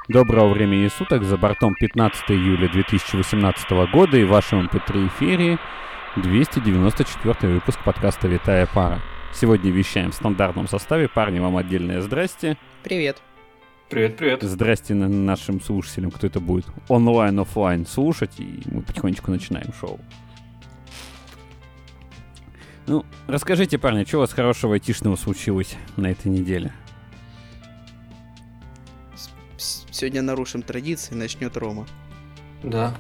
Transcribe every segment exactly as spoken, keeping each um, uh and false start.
Доброго времени суток, за бортом пятнадцатого июля две тысячи восемнадцатого года и в вашем эм пэ три эфире двести девяносто четвёртый выпуск подкаста «Витая пара». Сегодня вещаем в стандартном составе. Парни, вам отдельное здрасте. Привет. Привет, привет. Здрасте нашим слушателям, кто это будет онлайн, офлайн слушать, и мы потихонечку начинаем шоу. Ну, расскажите, парни, что у вас хорошего айтишного случилось на этой неделе? Сегодня нарушим традиции, начнет Рома. Да.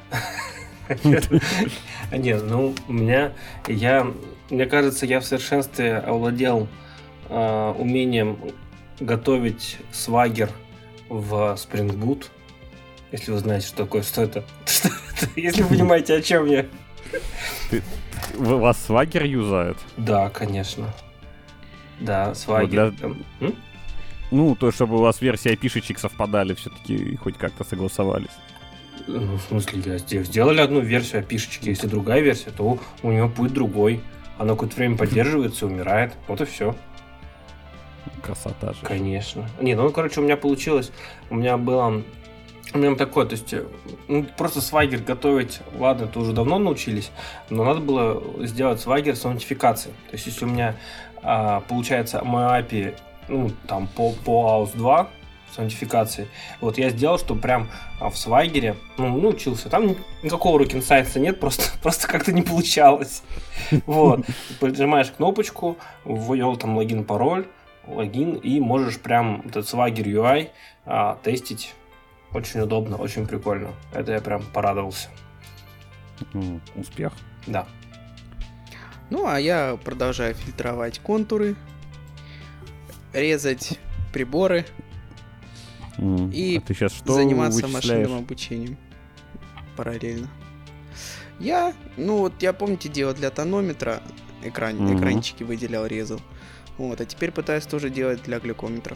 Нет, ну, у меня, я, мне кажется, я в совершенстве овладел э, умением готовить свагер в Spring Boot. Если вы знаете, что такое, что это. Что это? Если вы понимаете, о чем я. Ты, у вас свагер юзают? Да, конечно. Да, свагер. Вот для... Ну, то, чтобы у вас версии ай пи-шечек совпадали, все-таки хоть как-то согласовались. Ну, в смысле, я сделали одну версию ай пи-шечки, если другая версия, то у него будет другой. Она какое-то время поддерживается и умирает. Вот и все. Красота же. Конечно. Не, ну, короче, у меня получилось, у меня было... У меня такое, то есть, ну, просто свагер готовить, ладно, это уже давно научились, но надо было сделать свагер с аутентификацией. То есть, если у меня а, получается мой эй пи ай, ну, там, по, по эй ю эс два с аутентификацией, вот я сделал, что прям в свагере, ну, научился, там никакого rocket science нет, просто, просто как-то не получалось. Вот, нажимаешь кнопочку, ввел там логин, пароль, логин, и можешь прям этот свагер ю ай а, тестить. Очень удобно, очень прикольно. Это я прям порадовался. Ну, успех. Да. Ну, а я продолжаю фильтровать контуры, резать приборы mm. и а ты сейчас что заниматься машинным обучением параллельно. Я, ну вот я, помните, делал для тонометра, экран, mm-hmm. экранчики выделял, резал. Вот, а теперь пытаюсь тоже делать для глюкометров.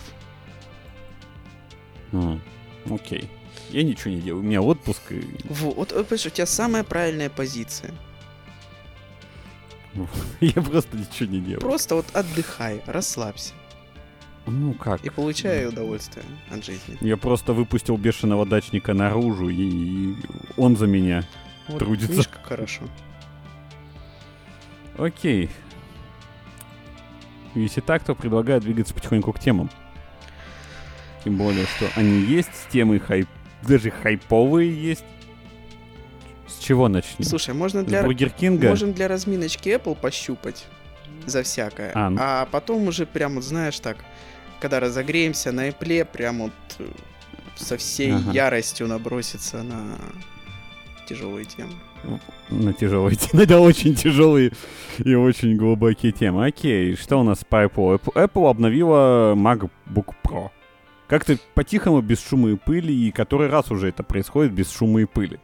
Mm. Окей. Я ничего не делаю. У меня отпуск. И... Вот, вот, понимаешь, у тебя самая правильная позиция. Я просто ничего не делаю. Просто вот отдыхай, расслабься. Ну как? И получай удовольствие от жизни. Я просто выпустил бешеного дачника наружу, и он за меня вот, трудится. Видишь, как хорошо. Окей. Если так, то предлагаю двигаться потихоньку к темам. Тем более, что они есть, темы хайп, даже хайповые есть. С чего начнем? Слушай, можно для, Бургер Кинга? можем для разминочки Apple пощупать за всякое. А, ну... а потом уже прям, вот, знаешь, так, когда разогреемся на Apple, прям вот со всей ага. яростью наброситься на тяжелые темы. На тяжелые темы. Да, очень тяжелые и очень глубокие темы. Окей, что у нас по Apple? Apple обновила MacBook Pro. Как-то по-тихому, без шума и пыли, и который раз уже это происходит без шума и пыли.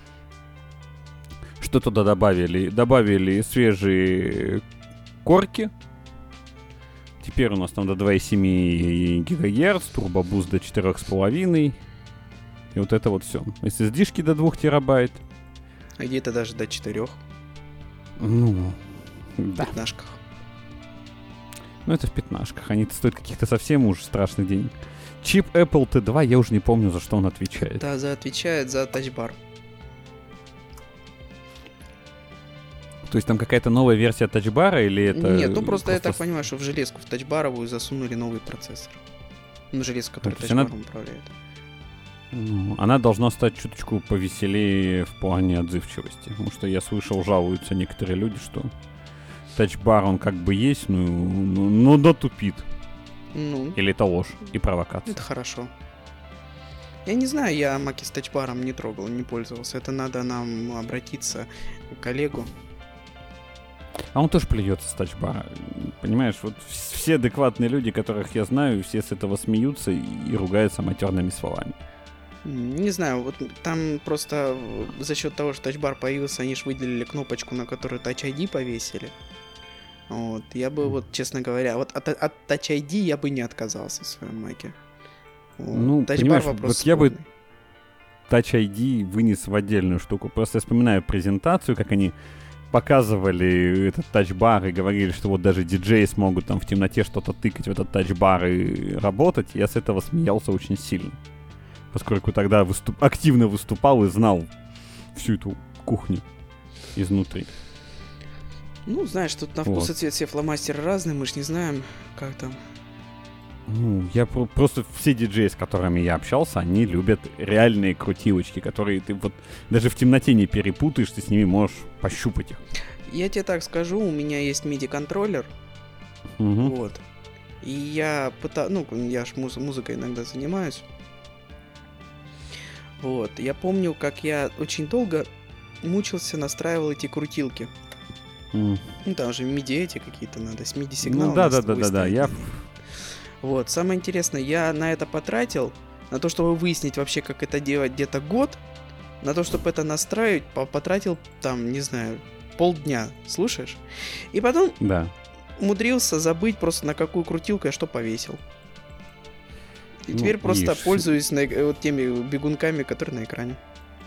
Что туда добавили? Добавили свежие корки. Теперь у нас там до два и семь гигагерц, турбобуст до четыре с половиной. И вот это вот все. эс эс ди-шки до два терабайт. А где-то даже до четыре. Ну, в да. пятнашках. Ну, это в пятнашках. Они стоят каких-то совсем уж страшных денег. Чип Apple ти два, я уже не помню, за что он отвечает. Да, за отвечает за тачбар. То есть там какая-то новая версия тачбара или это... Нет, ну просто, просто я так понимаю, что в железку, в тачбаровую засунули новый процессор. Ну, железка, который тачбаром она... управляет. Ну, она должна стать чуточку повеселее в плане отзывчивости. Потому что я слышал, жалуются некоторые люди, что тачбар он как бы есть, ну, ну, но, но тупит. Ну, или это ложь и провокация? Это хорошо. Я не знаю, я маки с тачбаром не трогал, не пользовался. Это надо нам обратиться к коллегу. А он тоже плюется с тачбара. Понимаешь, вот все адекватные люди, которых я знаю, все с этого смеются и ругаются матерными словами. Не знаю, вот там просто за счет того, что тачбар появился, они же выделили кнопочку, на которую Touch ай ди повесили. Вот, я бы, вот, честно говоря, вот от, от Touch ай ди я бы не отказался в своем маке. Вот. Ну, Touch понимаешь, Bar вот я бы Touch ай ди вынес в отдельную штуку. Просто я вспоминаю презентацию, как они показывали этот тачбар и говорили, что вот даже диджеи смогут там в темноте что-то тыкать в этот тачбар и работать. Я с этого смеялся очень сильно. поскольку тогда выступ... активно выступал и знал всю эту кухню изнутри. Ну, знаешь, тут на вкус Вот. и цвет все фломастеры разные, мы ж не знаем, как там. Ну, я про- просто все диджеи, с которыми я общался, они любят реальные крутилочки, которые ты вот даже в темноте не перепутаешь, ты с ними можешь пощупать их. Я тебе так скажу, у меня есть миди-контроллер, Мгм. вот. И я пытаюсь, ну, я ж муз- музыкой иногда занимаюсь. Вот, я помню, как я очень долго мучился, настраивал эти крутилки. М. Ну, там же миди эти какие-то надо, с миди-сигналом. Ну да, да, да, да, да. Я Вот, самое интересное, я на это потратил, на то, чтобы выяснить вообще, как это делать, где-то год, на то, чтобы это настраивать, по- потратил там, не знаю, полдня, слушаешь? И потом да. умудрился забыть просто, на какую крутилку я что повесил. И Ну, теперь просто ишь. пользуюсь на- э, вот теми бегунками, которые на экране.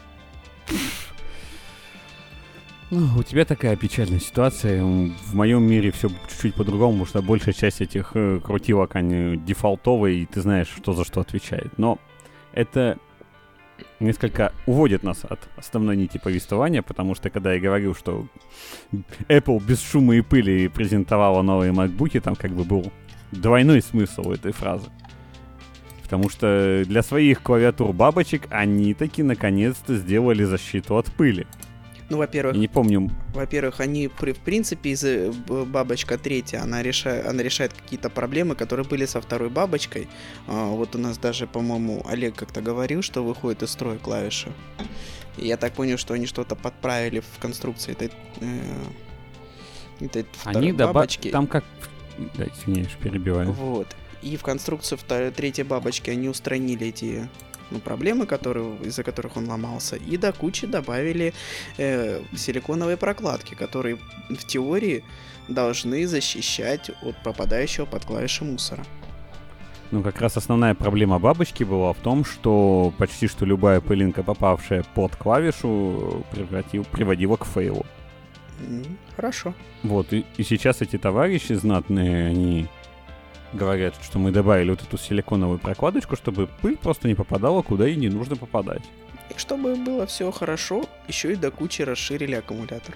Ну, у тебя такая печальная ситуация. М, В моем мире все чуть-чуть по-другому, потому что большая часть этих э, крутилок, они дефолтовые, и ты знаешь, что за что отвечает. Но это несколько уводит нас от основной нити повествования, потому что когда я говорил, что Apple без шума и пыли презентовала новые MacBook'и, там как бы был двойной смысл у этой фразы. Потому что для своих клавиатур бабочек они таки наконец-то сделали защиту от пыли. Ну, во-первых, Я не помню, Во-первых, они, при- в принципе, из э, б- бабочка третья, она решает, она решает какие-то проблемы, которые были со второй бабочкой. А, вот у нас даже, по-моему, Олег как-то говорил, что выходит из строя клавиши. И я так понял, что они что-то подправили в конструкции этой, э, этой второй они добавили... бабочки. Там как... Да, извиняюсь, перебиваю. Вот. И в конструкцию второй, третьей бабочки они устранили эти, ну, проблемы, которые, из-за которых он ломался, и до кучи добавили э, силиконовые прокладки, которые в теории должны защищать от попадающего под клавиши мусора. Ну, как раз основная проблема бабочки была в том, что почти что любая пылинка, попавшая под клавишу, превратил, приводила к фейлу. М, Хорошо. Вот, и, и сейчас эти товарищи знатные, они говорят, что мы добавили вот эту силиконовую прокладочку, чтобы пыль просто не попадала, куда ей не нужно попадать. И чтобы было все хорошо, еще и до кучи расширили аккумулятор.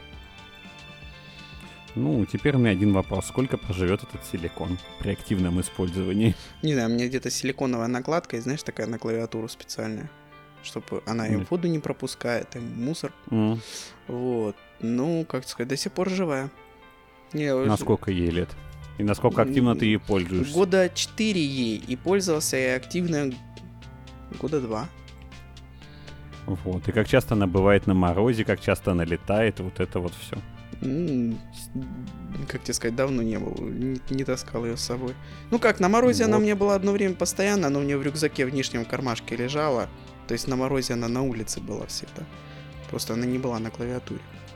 Ну, теперь у меня один вопрос. Сколько проживет этот силикон при активном использовании? Не знаю, у меня где-то силиконовая накладка, и знаешь, такая на клавиатуру специальная, чтобы она и Мгм. воду не пропускает, и мусор. М, Вот. Ну, как сказать, до сих пор живая. Не, уже- Насколько ей лет? И насколько активно ты ей пользуешься? Года четыре ей, и пользовался я активно года два. Вот. И как часто она бывает на морозе, как часто она летает, вот это вот все. М, с- Как тебе сказать, давно не был, не, не таскал ее с собой. Ну как, на морозе она Вот. у меня была одно время постоянно, она у меня в рюкзаке в нижнем кармашке лежала. То есть на морозе она на улице была всегда. Просто она не была на клавиатуре.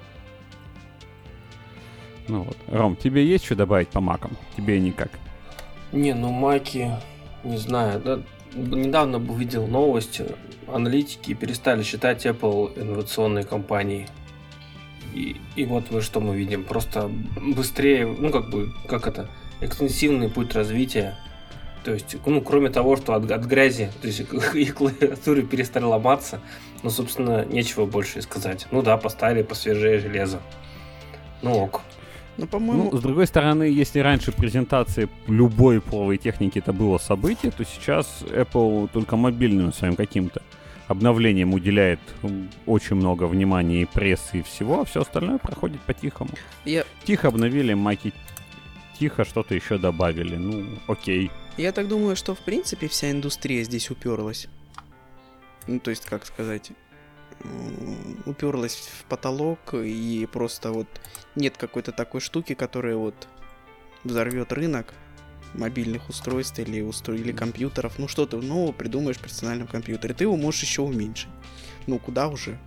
Ну вот. Ром, тебе есть что добавить по макам? Тебе никак. Не, ну маки, не знаю, да, недавно увидел новость, аналитики перестали считать Apple инновационной компанией. И, и вот вы что мы видим, просто быстрее, ну как бы, как это, экстенсивный путь развития. То есть, ну, кроме того, что от, от грязи, то есть их клавиатуры перестали ломаться, ну, собственно, нечего больше и сказать. Ну да, поставили посвежее железо. Ну ок. Ну, по-моему, Ну, с другой стороны, если раньше презентации любой половой техники это было событие, то сейчас Apple только мобильным своим каким-то обновлением уделяет м, очень много внимания и прессы, и всего, а все остальное проходит по-тихому. я, Тихо обновили маки, тихо что-то еще добавили. Ну, окей. я так думаю, что в принципе вся индустрия здесь уперлась. Ну, то есть, как сказать, м, уперлась в потолок, и просто вот нет какой-то такой штуки, которая вот взорвет рынок мобильных устройств или, устро... или компьютеров. Ну, что ты нового придумаешь в персональном компьютере. Ты его можешь еще уменьшить. Ну, куда уже?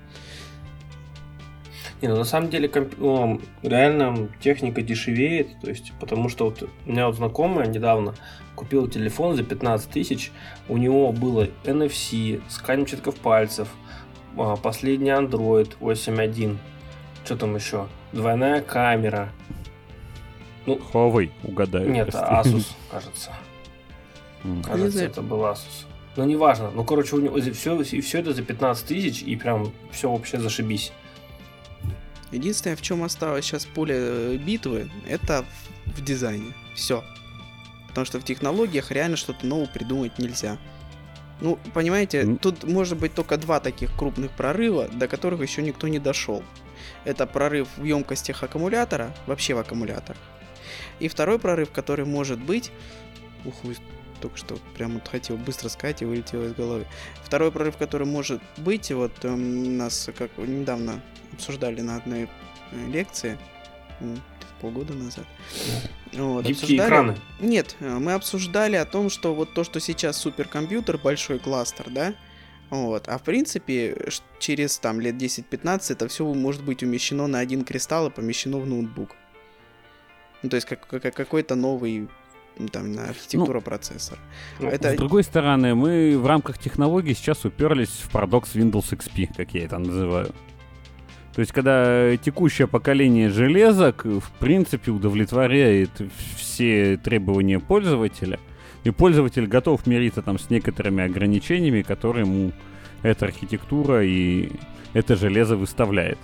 Не, ну на самом деле комп- ну, реально техника дешевеет, то есть, потому что вот у меня вот знакомая недавно купила телефон за пятнадцать тысяч, у него было эн эф си, скан отпечатков пальцев, а, последний Android восемь точка один, что там еще, двойная камера, Huawei, угадаю. нет, прости. Asus, кажется, М. Не кажется, знаю. это был Asus. Но неважно. Ну, короче, у него все, и все это за пятнадцать тысяч, и прям все вообще зашибись. Единственное, в чем осталось сейчас поле битвы, это в, в дизайне. Все. Потому что в технологиях реально что-то новое придумать нельзя. Ну, понимаете, mm. тут может быть только два таких крупных прорыва, до которых еще никто не дошел. Это прорыв в емкостях аккумулятора, вообще в аккумуляторах. И второй прорыв, который может быть... Ух, только что прям вот хотел быстро сказать и вылетело из головы. Второй прорыв, который может быть, вот у нас как недавно обсуждали на одной лекции, полгода назад. Вот, гибкие экраны. Нет, мы обсуждали о том, что вот то, что сейчас суперкомпьютер, большой кластер, да, вот, а в принципе через там лет десять-пятнадцать это все может быть умещено на один кристалл и помещено в ноутбук. Ну, то есть как, как, какой-то новый там архитектура ну, процессора. Ну, это... С другой стороны, мы в рамках технологий сейчас уперлись в парадокс Windows икс пи, как я это называю. То есть, когда текущее поколение железок, в принципе, удовлетворяет все требования пользователя, и пользователь готов мириться там с некоторыми ограничениями, которые ему эта архитектура и это железо выставляет.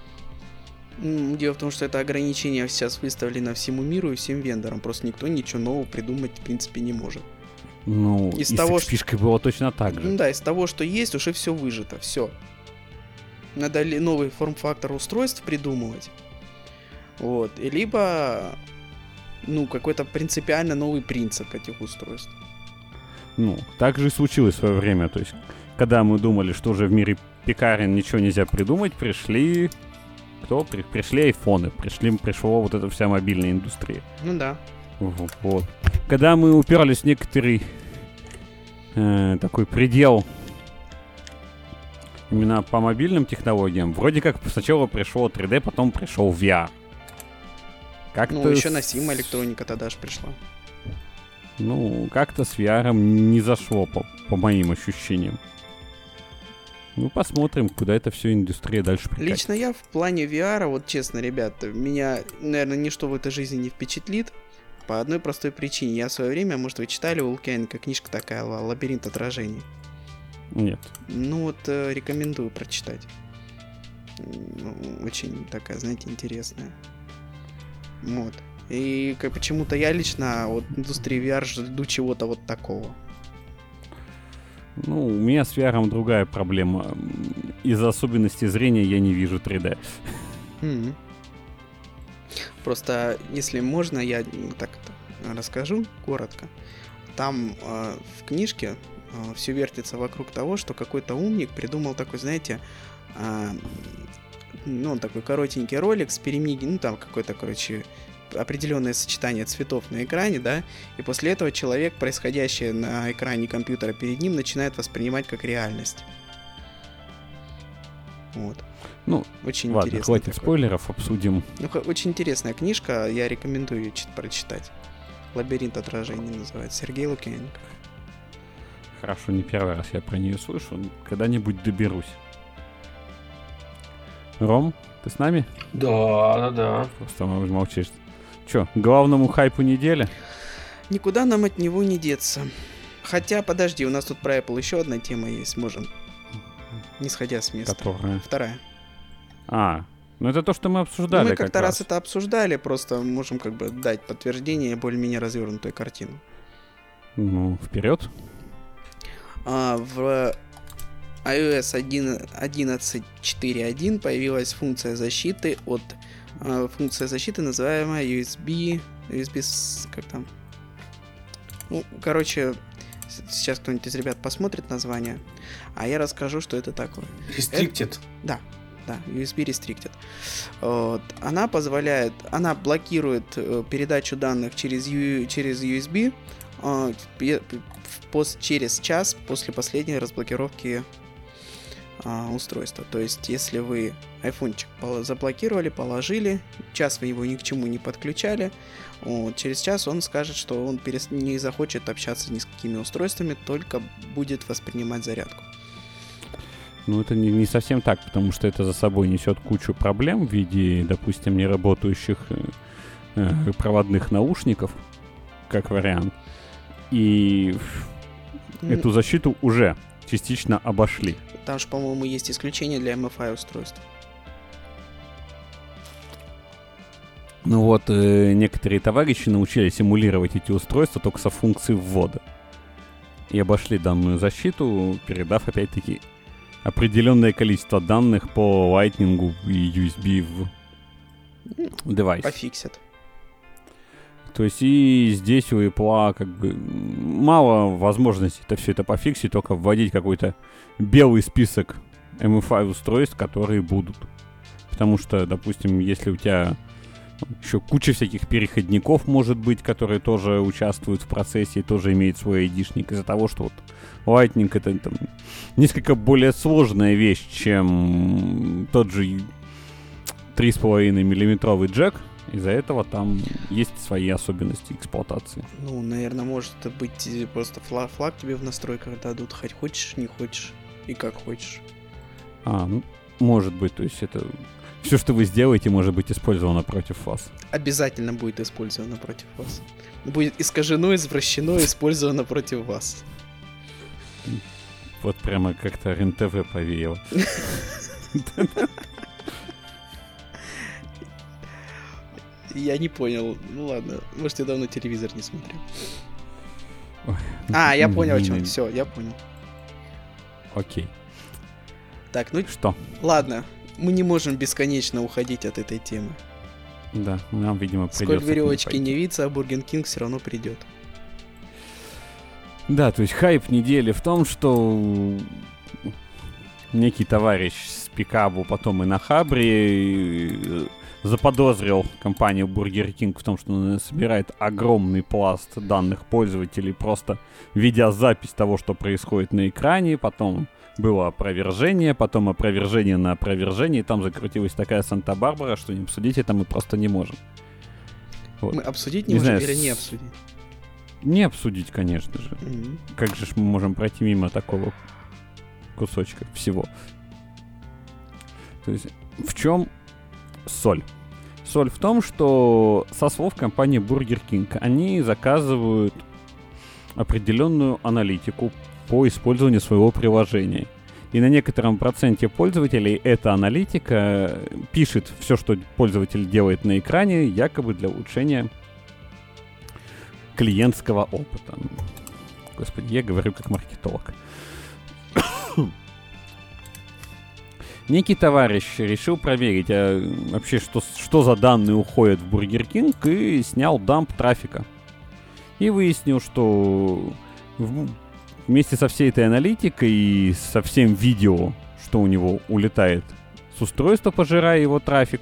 Дело в том, что это ограничение сейчас выставлено всему миру и всем вендорам. Просто никто ничего нового придумать, в принципе, не может. Ну, из и того, с икс пи-шкой что... было точно так же. Ну, да, из того, что есть, уже все выжито, все. Надо ли новый форм-фактор устройств придумывать. Вот. И либо, ну, какой-то принципиально новый принцип этих устройств. Ну, так же и случилось в свое время. То есть, когда мы думали, что уже в мире пекарен ничего нельзя придумать, пришли... Кто? При, пришли айфоны, пришли, пришла вот эта вся мобильная индустрия. Ну да. Вот. Когда мы уперлись в некоторый э, такой предел именно по мобильным технологиям, вроде как сначала пришел три дэ, потом пришел ви ар. Как-то ну, еще на Сима электроника тогда же пришла. Ну, как-то с ви ар не зашло, по, по моим ощущениям. Ну, посмотрим, куда это все индустрия дальше прикатит. Лично я в плане ви ар, вот честно, ребята, меня, наверное, ничто в этой жизни не впечатлит. По одной простой причине. Я в свое время, может, вы читали у Лукьяненко книжка такая, «Лабиринт отражений»? Нет. Ну, вот э, рекомендую прочитать. Очень такая, знаете, интересная. Вот. И как, почему-то я лично от индустрии ви ар жду чего-то вот такого. Ну, у меня с ви ар другая проблема. Из-за особенностей зрения я не вижу три дэ. Mm-hmm. Просто, если можно, я так расскажу коротко. Там э, в книжке э, все вертится вокруг того, что какой-то умник придумал такой, знаете, э, ну, такой коротенький ролик с перемиги, ну, там какой-то, короче, определенное сочетание цветов на экране, да, и после этого человек, происходящее на экране компьютера перед ним, начинает воспринимать как реальность. Вот. Ну, очень ладно, интересно. Хватит такой. Спойлеров, обсудим. Ну, очень интересная книжка, я рекомендую ее прочитать. «Лабиринт отражений» называется. Сергей Лукьяненко. Хорошо, не первый раз я про нее слышу. Когда-нибудь доберусь. Ром, ты с нами? Да, да, да. Просто молчишь. Че, к главному хайпу недели? Никуда нам от него не деться. Хотя, подожди, у нас тут про Apple еще одна тема есть, можем. Не сходя с места. Которая? Вторая. А, ну это то, что мы обсуждали. Ну, мы как-то как раз это обсуждали, просто можем как бы дать подтверждение более-менее развернутую картину. Ну, вперед. А, в iOS одиннадцать точка четыре точка один появилась функция защиты от... А, функция защиты, называемая ю эс би... ю эс би... Как там? Ну, короче, сейчас кто-нибудь из ребят посмотрит название, а я расскажу, что это такое. Restricted. Это... Да. Да, ю эс би Restricted. Вот. Она позволяет, она блокирует э, передачу данных через, ю, через ю эс би э, пос, через час после последней разблокировки э, устройства. То есть, если вы айфончик заблокировали, положили, час вы его ни к чему не подключали, вот, через час он скажет, что он перес... не захочет общаться ни с какими устройствами, только будет воспринимать зарядку. Ну, это не, не совсем так, потому что это за собой несет кучу проблем в виде, допустим, неработающих э, проводных наушников, как вариант. И эту защиту уже частично обошли. Там же, по-моему, есть исключение для эм эф ай устройств. Ну вот, э, некоторые товарищи научились эмулировать эти устройства только со функцией ввода. И обошли данную защиту, передав, опять-таки, определенное количество данных по Lightning и ю эс би в девайс. Пофиксят. То есть и здесь у Apple как бы мало возможностей это все это пофиксить, только вводить какой-то белый список эм эф ай устройств, которые будут. Потому что, допустим, если у тебя еще куча всяких переходников, может быть, которые тоже участвуют в процессе и тоже имеют свой айдишник, из-за того, что вот Lightning это там, несколько более сложная вещь, чем тот же три с половиной миллиметровый джек. Из-за этого там есть свои особенности эксплуатации. Ну, наверное, может быть просто флаг, флаг тебе в настройках дадут, хоть хочешь, не хочешь, и как хочешь. А, ну, может быть, то есть это... Все, что вы сделаете, может быть использовано против вас. Обязательно будет использовано против вас. Будет искажено, извращено, использовано против вас. Вот прямо как-то РЕН-ТВ повеяло. Я не понял. Ну ладно, может, я давно телевизор не смотрел. А, я понял, о чем. Все, я понял. Окей. Так, ну что? Ладно, мы не можем бесконечно уходить от этой темы. Да, нам, видимо, придется. Сколько веревочки не виться, а Бургер Кинг все равно придет. Да, то есть хайп недели в том, что некий товарищ с Пикабу, потом и на Хабре заподозрил компанию Burger King в том, что она собирает огромный пласт данных пользователей, просто ведя запись того, что происходит на экране, потом было опровержение, потом опровержение на опровержение, и там закрутилась такая Санта-Барбара, что не обсудить это мы просто не можем. Вот. Мы обсудить не, не можем знаю, или с... не обсудить? Не обсудить, конечно же. Mm-hmm. Как же мы можем пройти мимо такого кусочка всего? То есть в чем соль? Соль в том, что со слов компании Burger King они заказывают определенную аналитику по использованию своего приложения. И на некотором проценте пользователей эта аналитика пишет все, что пользователь делает на экране, якобы для улучшения клиентского опыта. Господи, я говорю как маркетолог. Некий товарищ решил проверить, а вообще, что, что за данные уходят в Burger King, и снял дамп трафика. И выяснил, что в, вместе со всей этой аналитикой и со всем видео, что у него улетает с устройства, пожирая его трафик,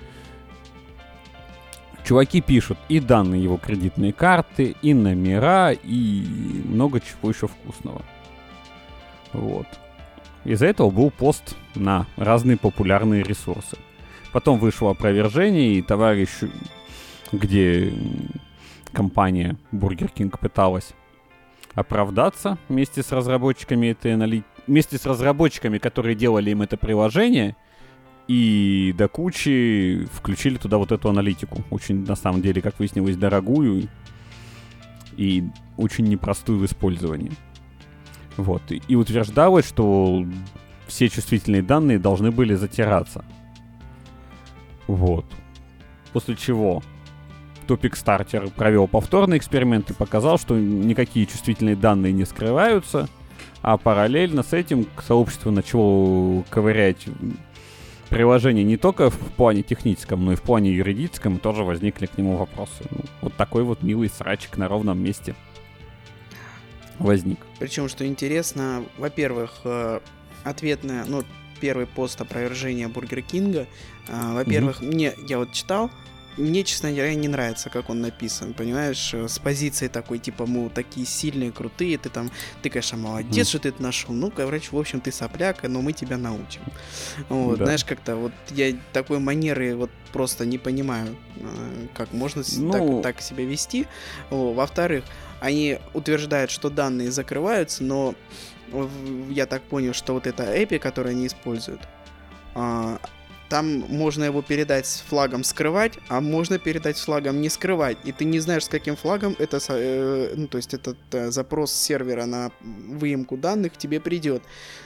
чуваки пишут и данные его кредитной карты, и номера, и много чего еще вкусного. Вот. Из-за этого был пост на разные популярные ресурсы. Потом вышло опровержение, и товарищ, где компания Burger King пыталась оправдаться вместе с разработчиками этой аналитики, вместе с разработчиками, которые делали им это приложение, и до кучи включили туда вот эту аналитику. Очень, на самом деле, как выяснилось, дорогую и очень непростую в использовании. Вот. И, и утверждалось, что все чувствительные данные должны были затираться. Вот. После чего Topic Starter провел повторный эксперимент и показал, что никакие чувствительные данные не скрываются, а параллельно с этим сообщество начало ковырять приложение не только в плане техническом, но и в плане юридическом, и тоже возникли к нему вопросы. Ну, вот такой вот милый срачик на ровном месте возник. Причем, что интересно, во-первых, ответная, ну, первый пост опровержения Бургер Кинга, во-первых, mm-hmm. мне, я вот читал, мне, честно говоря, не нравится, как он написан, понимаешь, с позиции такой, типа, мы такие сильные, крутые, ты там, ты, конечно, молодец, mm-hmm. что ты это нашел, ну, короче, в общем, ты сопляка, но мы тебя научим. Вот, да. Знаешь, как-то вот я такой манеры вот просто не понимаю, как можно ну... так, так себя вести. Во-вторых, они утверждают, что данные закрываются, но я так понял, что вот эта эй пи ай, которую они используют, там там можно его передать с флагом скрывать, а можно передать с флагом не скрывать. И ты не знаешь, с каким флагом это, э, ну, то есть этот э, запрос сервера на выемку данных тебе придет.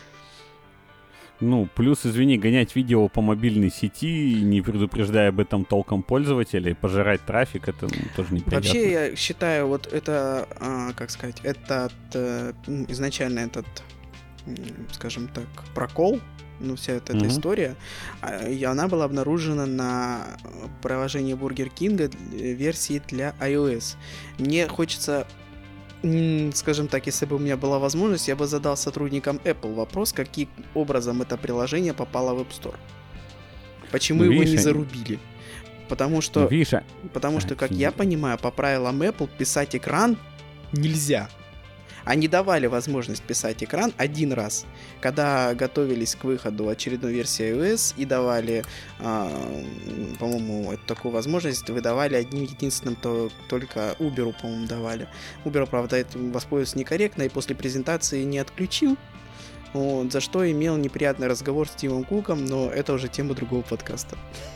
Ну, плюс, извини, гонять видео по мобильной сети, не предупреждая об этом толком пользователей, пожирать трафик, это ну, тоже неприятно. Вообще, я считаю, вот это, а, как сказать, этот, э, изначально этот, скажем так, прокол, ну, вся эта, mm-hmm. эта история, и она была обнаружена на приложении Burger King версии для iOS. Мне хочется... Скажем так, если бы у меня была возможность, я бы задал сотрудникам Apple вопрос, каким образом это приложение попало в App Store. Почему ну, его видишь, не зарубили? Потому что, ну, видишь, потому что, как я понимаю, по правилам Apple писать экран нельзя. Они давали возможность писать экран один раз, когда готовились к выходу очередной версии iOS и давали, а, по-моему, эту такую возможность выдавали одним единственным, то только Uber, по-моему, давали. Uber, правда, этим воспользовался некорректно и после презентации не отключил, вот, за что имел неприятный разговор с Тимом Куком, но это уже тема другого подкаста.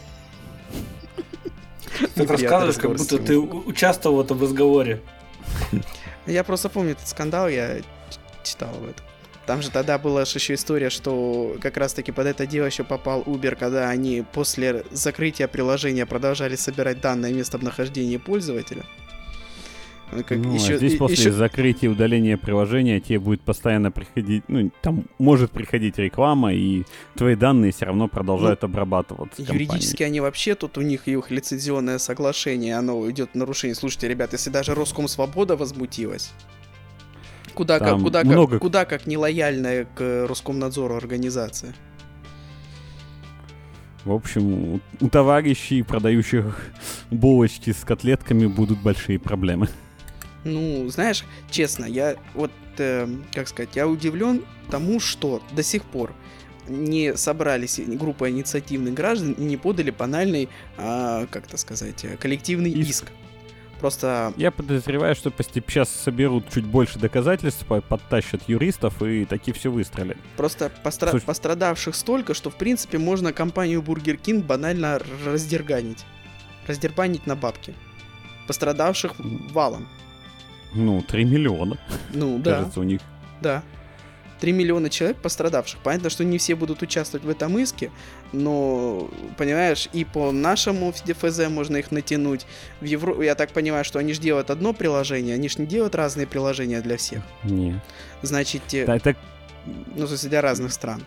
Ты рассказываешь, как будто ты участвовал в этом разговоре. Я просто помню этот скандал, я читал об этом. Там же тогда была же еще история, что как раз-таки под это дело еще попал Uber, когда они после закрытия приложения продолжали собирать данные о местонахождении пользователя. Как ну, еще, а здесь и, после еще... закрытия и удаления приложения тебе будет постоянно приходить, ну, там может приходить реклама, и твои данные все равно продолжают ну, обрабатываться. Юридически компанией. Они вообще, тут у них их лицензионное соглашение, оно идет в нарушение. Слушайте, ребят, если даже Роскомсвобода возмутилась, куда как, куда, много... как, куда как нелояльная к Роскомнадзору организация. В общем, у, у товарищей, продающих булочки с котлетками, будут большие проблемы. Ну, знаешь, честно, я вот, э, как сказать, я удивлен тому, что до сих пор не собрались группа инициативных граждан и не подали банальный, э, как это сказать, коллективный иск. иск. Просто... Я подозреваю, что сейчас соберут чуть больше доказательств, подтащат юристов и таки все выстрелят. Просто постра... Слушай... пострадавших столько, что, в принципе, можно компанию Burger King банально раздерганить. Раздербанить на бабки. Пострадавших валом. Ну, три миллиона. Ну, да. Кажется, у них. Да. три миллиона человек пострадавших. Понятно, что не все будут участвовать в этом иске, но, понимаешь, и по нашему ДФЗ можно их натянуть. В Евро... Я так понимаю, что они же делают одно приложение, они же не делают разные приложения для всех. Нет. Значит, да, это... ну, в смысле, для разных стран.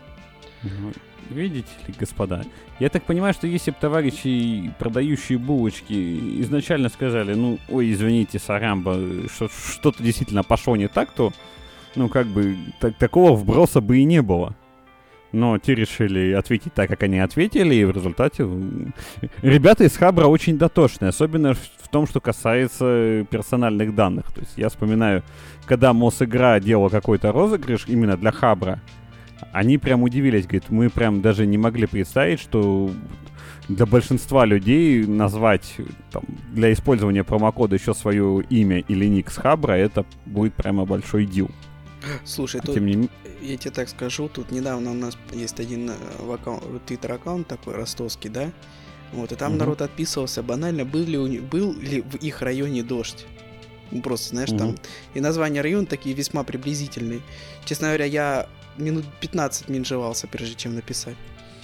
Видите ли, господа, я так понимаю, что если бы товарищи, продающие булочки, изначально сказали, ну, ой, извините, сарамба, что, что-то действительно пошло не так, то, ну, как бы, так, такого вброса бы и не было. Но те решили ответить так, как они ответили, и в результате ребята из Хабра очень дотошные, особенно в том, что касается персональных данных. То есть я вспоминаю, когда Мосигра делала какой-то розыгрыш именно для Хабра, они прям удивились, говорят, мы прям даже не могли представить, что для большинства людей назвать там, для использования промокода еще свое имя или ник с Хабра, это будет прямо большой дил. Слушай, а тут, не... я тебе так скажу, тут недавно у нас есть один твиттер-аккаунт такой ростовский, да? Вот, и там угу. народ отписывался банально, был ли, у... был ли в их районе дождь. Просто, знаешь, угу. там и названия района такие весьма приблизительные. Честно говоря, я минут пятнадцать менжевался, прежде чем написать.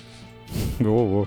Во-во.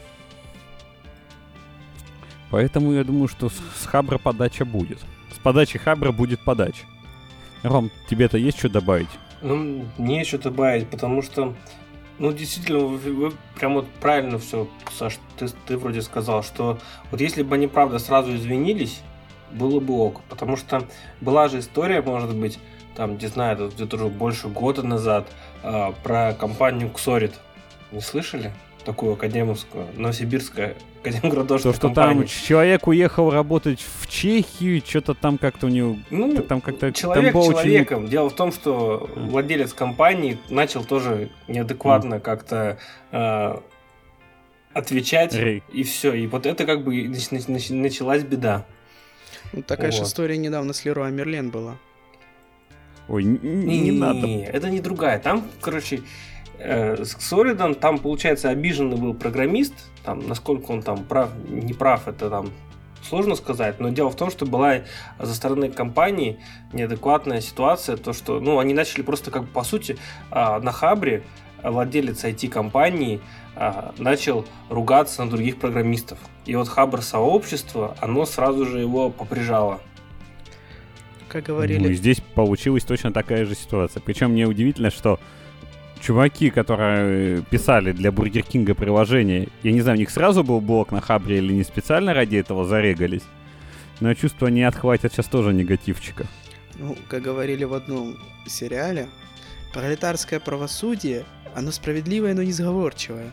Поэтому я думаю, что с Хабра подача будет. С подачи Хабра будет подача. Ром, тебе-то есть что добавить? Ну, не что добавить, потому что, ну, действительно, вы, вы прям вот правильно все, Саш, ты, ты вроде сказал, что вот если бы они, правда, сразу извинились, было бы ок. Потому что была же история, может быть, там, не знаю, где-то уже больше года назад, э, про компанию Ксорит. Не слышали? Такую академовскую, новосибирскую академградошную То, что компанию. Там человек уехал работать в Чехию, что-то там как-то у него... Ну, там как-то, человек там человеком. очень... Дело в том, что владелец компании начал тоже неадекватно mm. как-то э, отвечать, Рей. и все. И вот это как бы началась беда. Ну, такая вот. же история недавно с Леруа Мерлен была. Ой, не, не, не надо. Не, это не другая. Там, короче, э, с Соридан там, получается, обиженный был программист, там, насколько он там прав, не прав, это там сложно сказать, но дело в том, что была со стороны компании неадекватная ситуация, то, что, ну, они начали просто, как бы, по сути, э, на Хабре владелец ай ти-компании э, начал ругаться на других программистов. И вот Хабр-сообщество, оно сразу же его поприжало. Как говорили... Ну и здесь получилась точно такая же ситуация. Причем мне удивительно, что чуваки, которые писали для Бургер Кинга приложение, я не знаю, у них сразу был блок на Хабре или не специально ради этого зарегались, но я чувствую, они отхватят сейчас тоже негативчика. Ну, как говорили в одном сериале, пролетарское правосудие, оно справедливое, но не сговорчивое.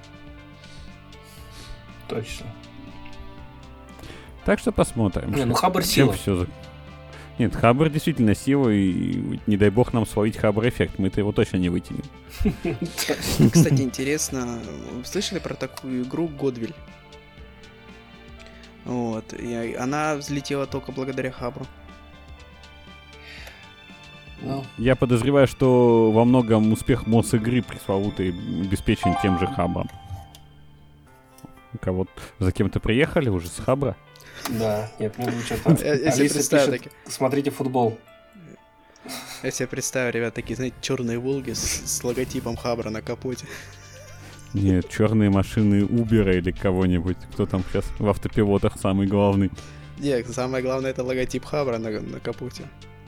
Точно. Так что посмотрим. Не, ну Хабр сила. Все... Нет, Хабр действительно сила, и не дай бог нам словить Хабр-эффект, мы-то его точно не вытянем. Кстати, интересно, слышали про такую игру Годвиль? Вот, и она взлетела только благодаря Хабру. Ну. Я подозреваю, что во многом успех мос-игры пресловутый обеспечен тем же Хабром. Кого за кем-то приехали уже с Хабра? Да, я помню, что-то Алиса пишет, смотрите футбол. Я себе представляю, ребят, такие, знаете, черные Волги с, с логотипом Хабра на капоте. Нет, черные машины Uber или кого-нибудь. Кто там сейчас в автопилотах самый главный? Нет, самое главное, это логотип Хабра на, на капоте.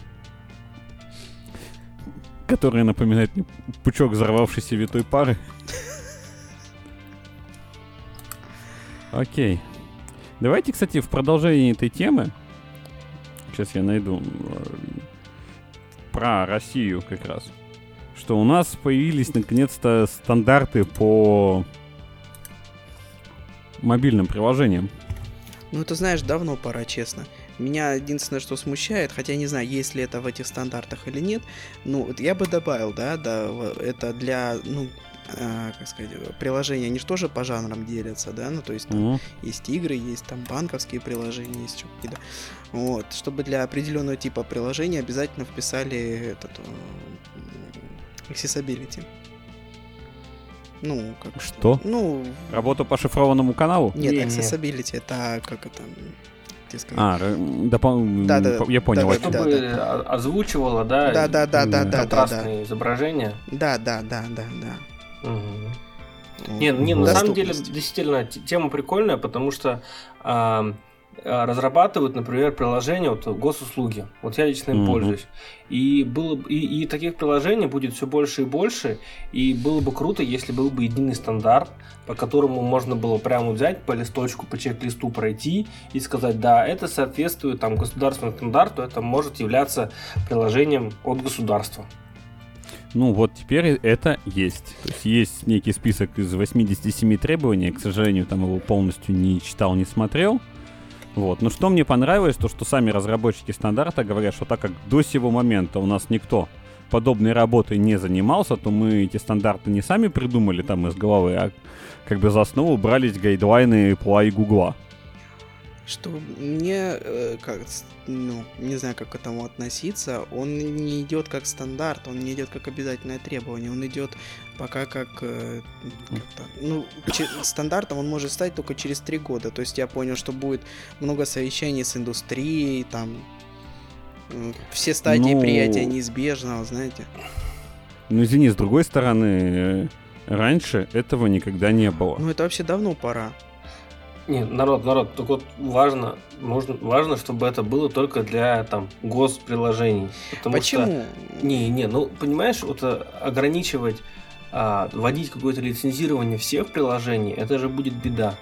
Который напоминает мне пучок взорвавшейся витой пары. Окей. Давайте, кстати, в продолжении этой темы, сейчас я найду, про Россию как раз, что у нас появились наконец-то стандарты по мобильным приложениям. Ну, ты знаешь, давно пора, честно. Меня единственное, что смущает, хотя я не знаю, есть ли это в этих стандартах или нет, ну, я бы добавил, да, да, это для, ну, а, как сказать, приложения, они же тоже по жанрам делятся, да, ну, то есть там mm-hmm. есть игры, есть там банковские приложения, есть что какие-то, вот, чтобы для определенного типа приложения обязательно вписали этот accessibility. Ну, как... Что? Ну... Работу по шифрованному каналу? Нет, accessibility, это как это... А, допол... да, да, я понял. Да, чтобы да, да. озвучивало, да, да, да, да, да, да, контрастные да. изображения. Да, да, да, да, да. Угу. Не, не, на самом деле, действительно, тема прикольная, потому что а, разрабатывают, например, приложения, вот госуслуги. Вот я лично им mm-hmm. пользуюсь. И, было, и, и таких приложений будет все больше и больше. И было бы круто, если был бы единый стандарт, по которому можно было прямо взять по листочку, по чек-листу пройти и сказать, да, это соответствует там государственному стандарту, это может являться приложением от государства. Ну вот теперь это есть. То есть есть некий список из восемьдесят семь требований, к сожалению, там его полностью не читал, не смотрел. Вот. Но что мне понравилось, то что сами разработчики стандарта говорят, что так как до сего момента у нас никто подобной работой не занимался, то мы эти стандарты не сами придумали там из головы, а как бы за основу брались гайдлайны Apple и Google. Что мне, э, как, ну, не знаю, как к этому относиться, он не идет как стандарт, он не идет как обязательное требование, он идет пока как, э, как-то, ну, че- стандартом он может стать только через три года, то есть я понял, что будет много совещаний с индустрией, там, э, все стадии ну, приятия неизбежного, знаете. Ну, извини, с другой стороны, э, раньше этого никогда не было. Ну, это вообще давно пора. Не, народ, народ, только вот важно, нужно, важно, чтобы это было только для там госприложений. Потому Почему? Что, не, не, ну понимаешь, вот ограничивать, а, вводить какое-то лицензирование всех приложений, это же будет беда.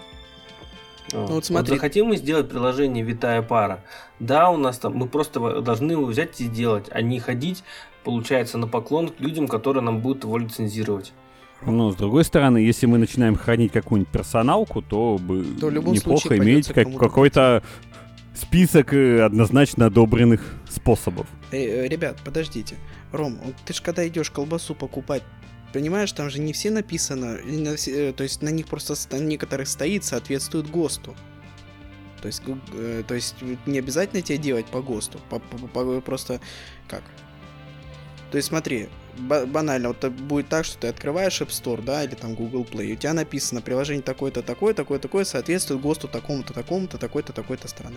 Ну, вот смотри. Вот захотим мы сделать приложение «Витая пара», да, у нас там, мы просто должны его взять и сделать, а не ходить, получается, на поклон к людям, которые нам будут его лицензировать. Но, с другой стороны, если мы начинаем хранить какую-нибудь персоналку, то бы то неплохо иметь как, какой-то список однозначно одобренных способов. Э, ребят, подождите. Ром, ты же когда идешь колбасу покупать, понимаешь, там же не все написано, на все, то есть на них просто на некоторых стоит, соответствует ГОСТу. То есть, э, то есть не обязательно тебе делать по ГОСТу, по, по, по, просто как? То есть смотри, ба- банально, вот будет так, что ты открываешь App Store, да, или там Google Play, и у тебя написано приложение такое-то, такое, такое, такое, соответствует ГОСТу такому-то, такому-то, такой-то, такой-то страны.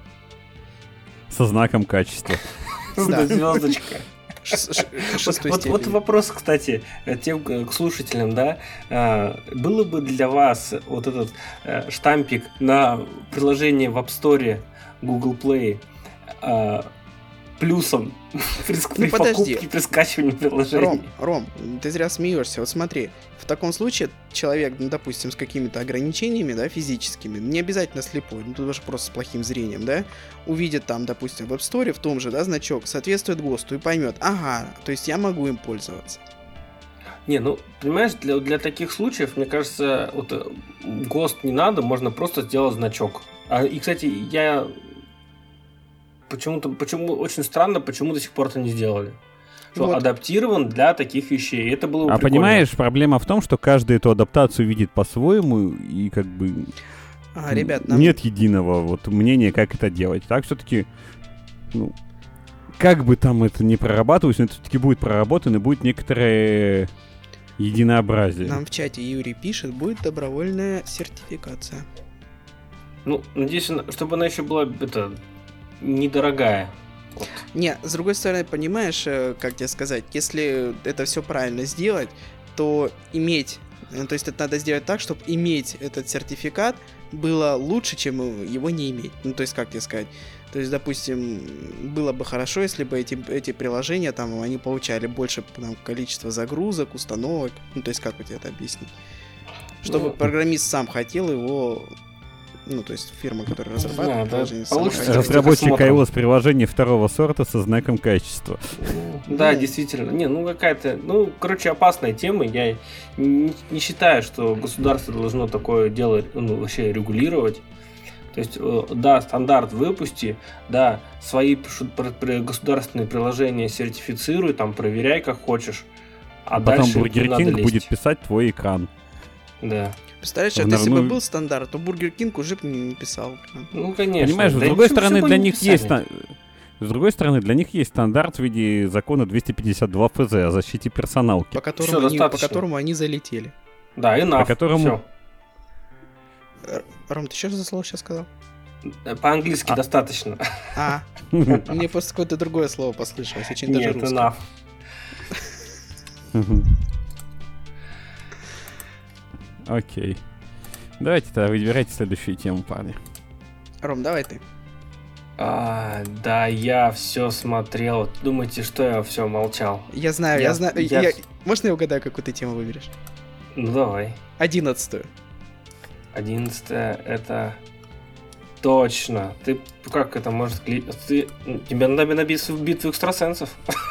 Со знаком качества. С звездочкой. Ш- ш- шестой Вот, вот степени. вопрос, кстати, тем к слушателям, да, а, было бы для вас вот этот э, штампик на приложении в App Store Google Play а, плюсом при, при Ну, подожди. покупке, при скачивании приложения? Ром, Ром, ты зря смеешься. Вот смотри, в таком случае человек, ну, допустим, с какими-то ограничениями, да, физическими, не обязательно слепой, ну, тут даже просто с плохим зрением, да, увидит там, допустим, в App Store в том же, да, значок соответствует ГОСТу и поймет, ага, то есть я могу им пользоваться. Не, ну, понимаешь, для, для таких случаев, мне кажется, вот э, ГОСТ не надо, можно просто сделать значок. А, и, кстати, я почему-то, почему очень странно, почему до сих пор это не сделали. Что Вот. адаптирован для таких вещей. Это было бы А прикольно. понимаешь, проблема в том, что каждый эту адаптацию видит по-своему, и как бы А, ребят, нам... нет единого вот мнения, как это делать. Так все-таки, ну, как бы там это ни прорабатывалось, но это все-таки будет проработано, и будет некоторое единообразие. Нам в чате Юрий пишет, будет добровольная сертификация. Ну, надеюсь, она- чтобы она еще была это, недорогая. Вот. Не, с другой стороны, понимаешь, э, как тебе сказать, если это все правильно сделать, то иметь, э, то есть это надо сделать так, чтобы иметь этот сертификат было лучше, чем его не иметь. Ну, то есть, как тебе сказать, то есть, допустим, было бы хорошо, если бы эти, эти приложения, там, они получали больше там, количество загрузок, установок, ну, то есть, как вот тебе это объяснить? Чтобы Ну, программист сам хотел его... Ну, то есть фирма, которая разрабатывает знаю, да, приложение, сама получится. хотела. Разработчик Посмотрим. iOS приложение второго сорта со знаком качества. Да, Ну. действительно. Не, ну какая-то, ну, короче, опасная тема. Я не, не считаю, что государство должно такое дело, ну, вообще регулировать. То есть, э, да, стандарт выпусти, да, свои пишут про- про- государственные приложения сертифицируй, там, проверяй как хочешь. А Потом дальше Бургер не надо Кинг лезть. будет писать твой экран. Да. Представляешь, В вот если бы нормальную- был стандарт, то Бургер Кинг уже бы не писал. Ну, конечно. Понимаешь, Да с другой всё- стороны, всё бы для они них писали. есть... ста- С другой стороны, для них есть стандарт в виде закона двести пятьдесят два эф зэ о защите персоналки. По которому, Всё, они, по достаточно. которому они залетели. Да, и на. По которому- Р- Ром, ты что же за слово сейчас сказал? По-английски А. достаточно. А, мне просто какое-то другое слово послышалось, очень даже Нет, русское. enough. Окей. Давайте тогда выбирайте следующую тему, парни. Ром, давай ты. А, да, я все смотрел. Думаете, что я все молчал? Я знаю, я, Я- знаю. я- я- Можно я угадаю, какую ты тему выберешь? Ну давай. Одиннадцатую. Одиннадцатое это точно. Ты как это может кли... Ты тебе надо набить в битву экстрасенсов.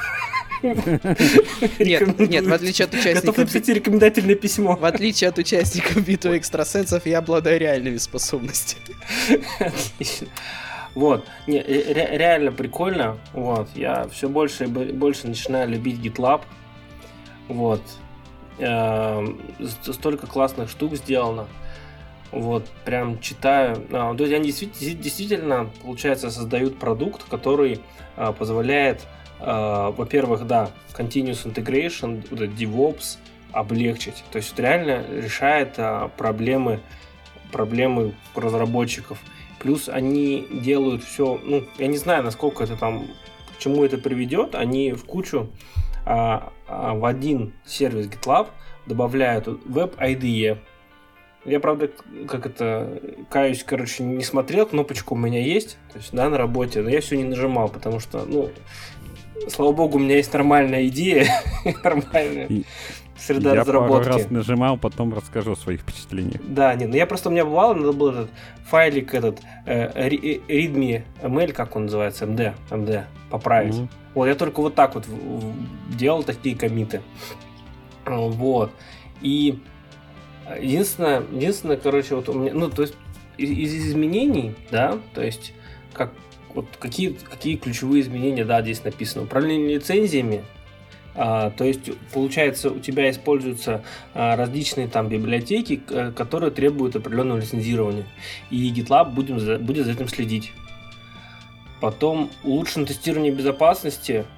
Нет, нет, в отличие от Готов участников... написать рекомендательное письмо. В отличие от участников битвы экстрасенсов, я обладаю реальными способностями. Отлично. Вот, не, ре- ре- реально прикольно. Вот, я все больше и бо- больше начинаю любить GitLab. Вот, Эм, с- столько классных штук сделано. Вот, прям читаю. А, то есть они действи- действительно, получается, создают продукт, который а, позволяет, а, во-первых, да, continuous integration, вот этот DevOps облегчить. То есть это реально решает а, проблемы, проблемы разработчиков. Плюс они делают все, ну, я не знаю, насколько это там, к чему это приведет. Они в кучу а, а, в один сервис GitLab добавляют Web ай ди и. Я, правда, как это, каюсь, короче, не смотрел, кнопочка у меня есть, то есть, да, на работе, но я все не нажимал, потому что, ну, слава богу, у меня есть нормальная идея, нормальная И- среда Я пару разработки. раз нажимал, потом расскажу о своих впечатлениях. Да, не, ну я просто, у меня бывало, надо было этот файлик, этот, э, ри- э, readme эм эл, как он называется, эм ди, эм ди, поправить. Мгм. Вот, я только вот так вот в- в- делал такие коммиты. Вот. И единственное, единственное, короче, вот у меня, ну, то есть из, из изменений, да, то есть как, вот какие, какие ключевые изменения, да, здесь написано. Управление лицензиями. А, то есть, получается, у тебя используются а, различные там библиотеки, к- которые требуют определенного лицензирования. И GitLab будем за- будет за этим следить. Потом улучшенное тестирование безопасности.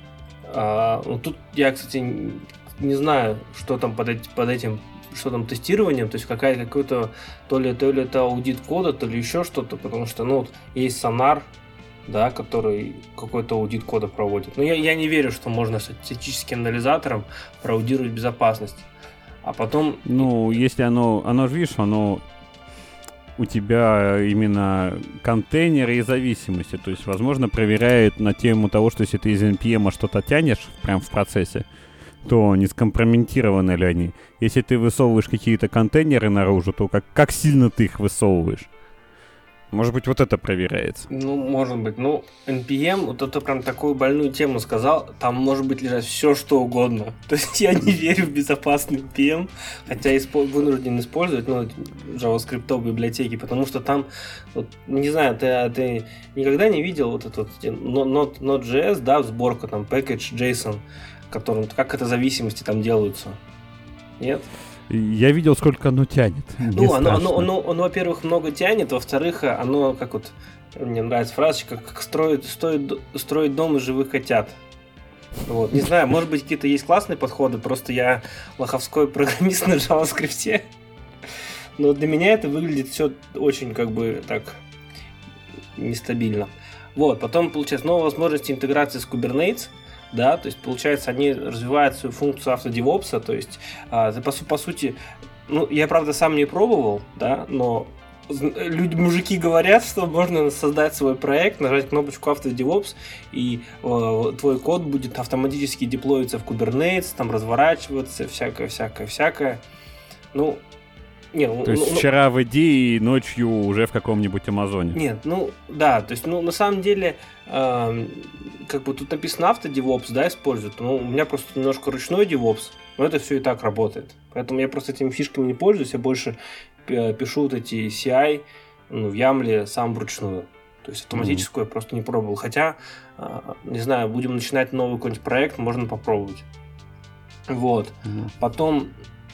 А, ну, тут я, кстати, не знаю, что там под, эти, под этим, что там тестированием, то есть какая, какой-то, то ли, то ли это аудит кода, то ли еще что-то, потому что, ну, вот, есть Sonar, да, который какой-то аудит кода проводит. Но я, я не верю, что можно статистическим анализатором проаудировать безопасность. А потом... Ну, если оно, оно же, видишь, оно у тебя именно контейнеры и зависимости. То есть, возможно, проверяет на тему того, что если ты из эн пи эм что-то тянешь прямо в процессе, то не скомпрометированы ли они. Если ты высовываешь какие-то контейнеры наружу, то как, как сильно ты их высовываешь? Может быть, вот это проверяется. Ну, может быть. Ну, эн пи эм, вот это прям такую больную тему сказал. Там может быть лежать все, что угодно. То есть я не верю в безопасный эн пи эм, хотя испо- вынужден использовать, ну, JavaScript библиотеки, потому что там, вот, не знаю, ты, ты никогда не видел вот этот вот Node.js, да, сборка там package JSON, которым, как это зависимости там делаются? Нет? Я видел, сколько оно тянет. Ну, оно, оно, оно, оно, во-первых, много тянет, во-вторых, оно, как вот, мне нравится фразочка, как строить, стоит, строить дом из живых котят. Вот. Не знаю, может быть, какие-то есть классные подходы, просто я лоховской программист на JavaScript, но для меня это выглядит все очень, как бы, так, нестабильно. Вот, потом, получается, новые возможности интеграции с Kubernetes. Да, то есть, получается, они развивают свою функцию автодевопса, то есть, а, по, по сути, ну, я, правда, сам не пробовал, да, но люди, мужики говорят, что можно создать свой проект, нажать кнопочку автодевопс, и э, твой код будет автоматически деплоиться в Kubernetes, там разворачиваться, всякое-всякое-всякое. Ну, не, то есть ну, вчера в идее и ночью уже в каком-нибудь Амазоне. Нет, ну да, то есть, ну, на самом деле, э, как бы тут написано автодевопс, да, используют. Ну, у меня просто немножко ручной девопс, но это все и так работает. Поэтому я просто этими фишками не пользуюсь, я больше пишу вот эти си ай, ну, в Ямле сам вручную. То есть автоматическую mm-hmm. я просто не пробовал. Хотя, э, не знаю, будем начинать новый какой-нибудь проект, можно попробовать. Вот. Mm-hmm. Потом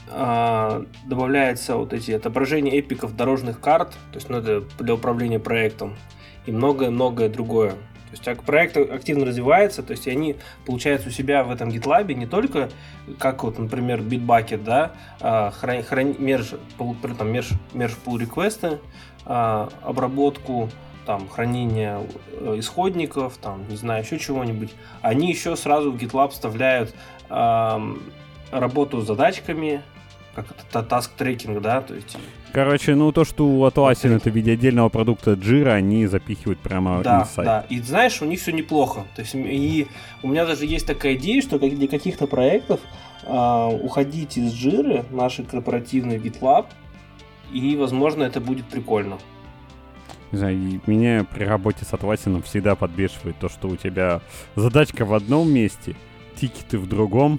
добавляется вот эти отображения эпиков дорожных карт, то есть ну, это для управления проектом, и многое-многое другое. То есть проект активно развивается, то есть они получаются у себя в этом GitLab не только как вот, например, Bitbucket, да, храни, храни, мерж, там, мерж, мерж pull реквесты, обработку, там, хранение исходников, там, не знаю, еще чего-нибудь. Они еще сразу в GitLab вставляют э, работу с задачками, как это, task-трекинг, да, то есть... Короче, ну то, что у Atlassian это в виде отдельного продукта Jira, они запихивают прямо да, инсайд. Да, и знаешь, у них все неплохо. То есть, и у меня даже есть такая идея, что для каких-то проектов э, уходить из Jira, нашей корпоративной GitLab, и, возможно, это будет прикольно. Не знаю, меня при работе с Atlassian всегда подбешивает то, что у тебя задачка в одном месте, тикеты в другом.